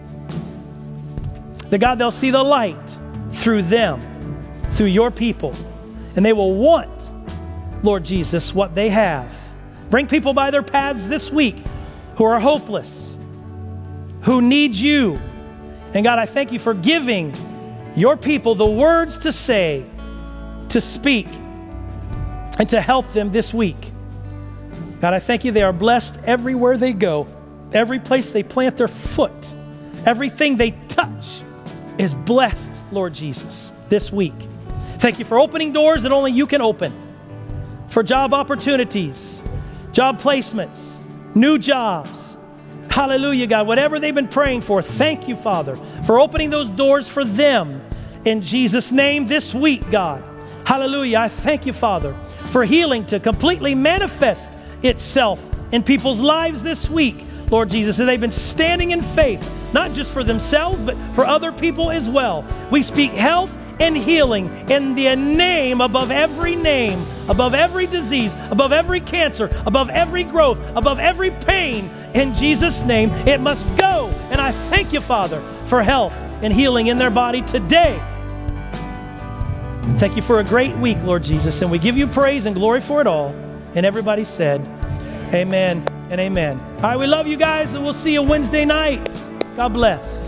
That, God, they'll see the light through them, through your people, and they will want, Lord Jesus, what they have. Bring people by their paths this week who are hopeless, who need you. And God, I thank you for giving your people the words to say, to speak, and to help them this week. God, I thank you they are blessed everywhere they go, every place they plant their foot, everything they touch is blessed, Lord Jesus, this week. Thank you for opening doors that only you can open, for job opportunities, job placements, new jobs. Hallelujah, God. Whatever they've been praying for, thank you, Father, for opening those doors for them in Jesus' name this week, God. Hallelujah. I thank you, Father, for healing to completely manifest itself in people's lives this week, Lord Jesus. And they've been standing in faith, not just for themselves, but for other people as well. We speak health and healing in the name above every name, above every disease, above every cancer, above every growth, above every pain. In Jesus' name, it must go. And I thank you, Father, for health and healing in their body today. Thank you for a great week, Lord Jesus. And we give you praise and glory for it all. And everybody said, amen and amen. All right, we love you guys, and we'll see you Wednesday night. God bless.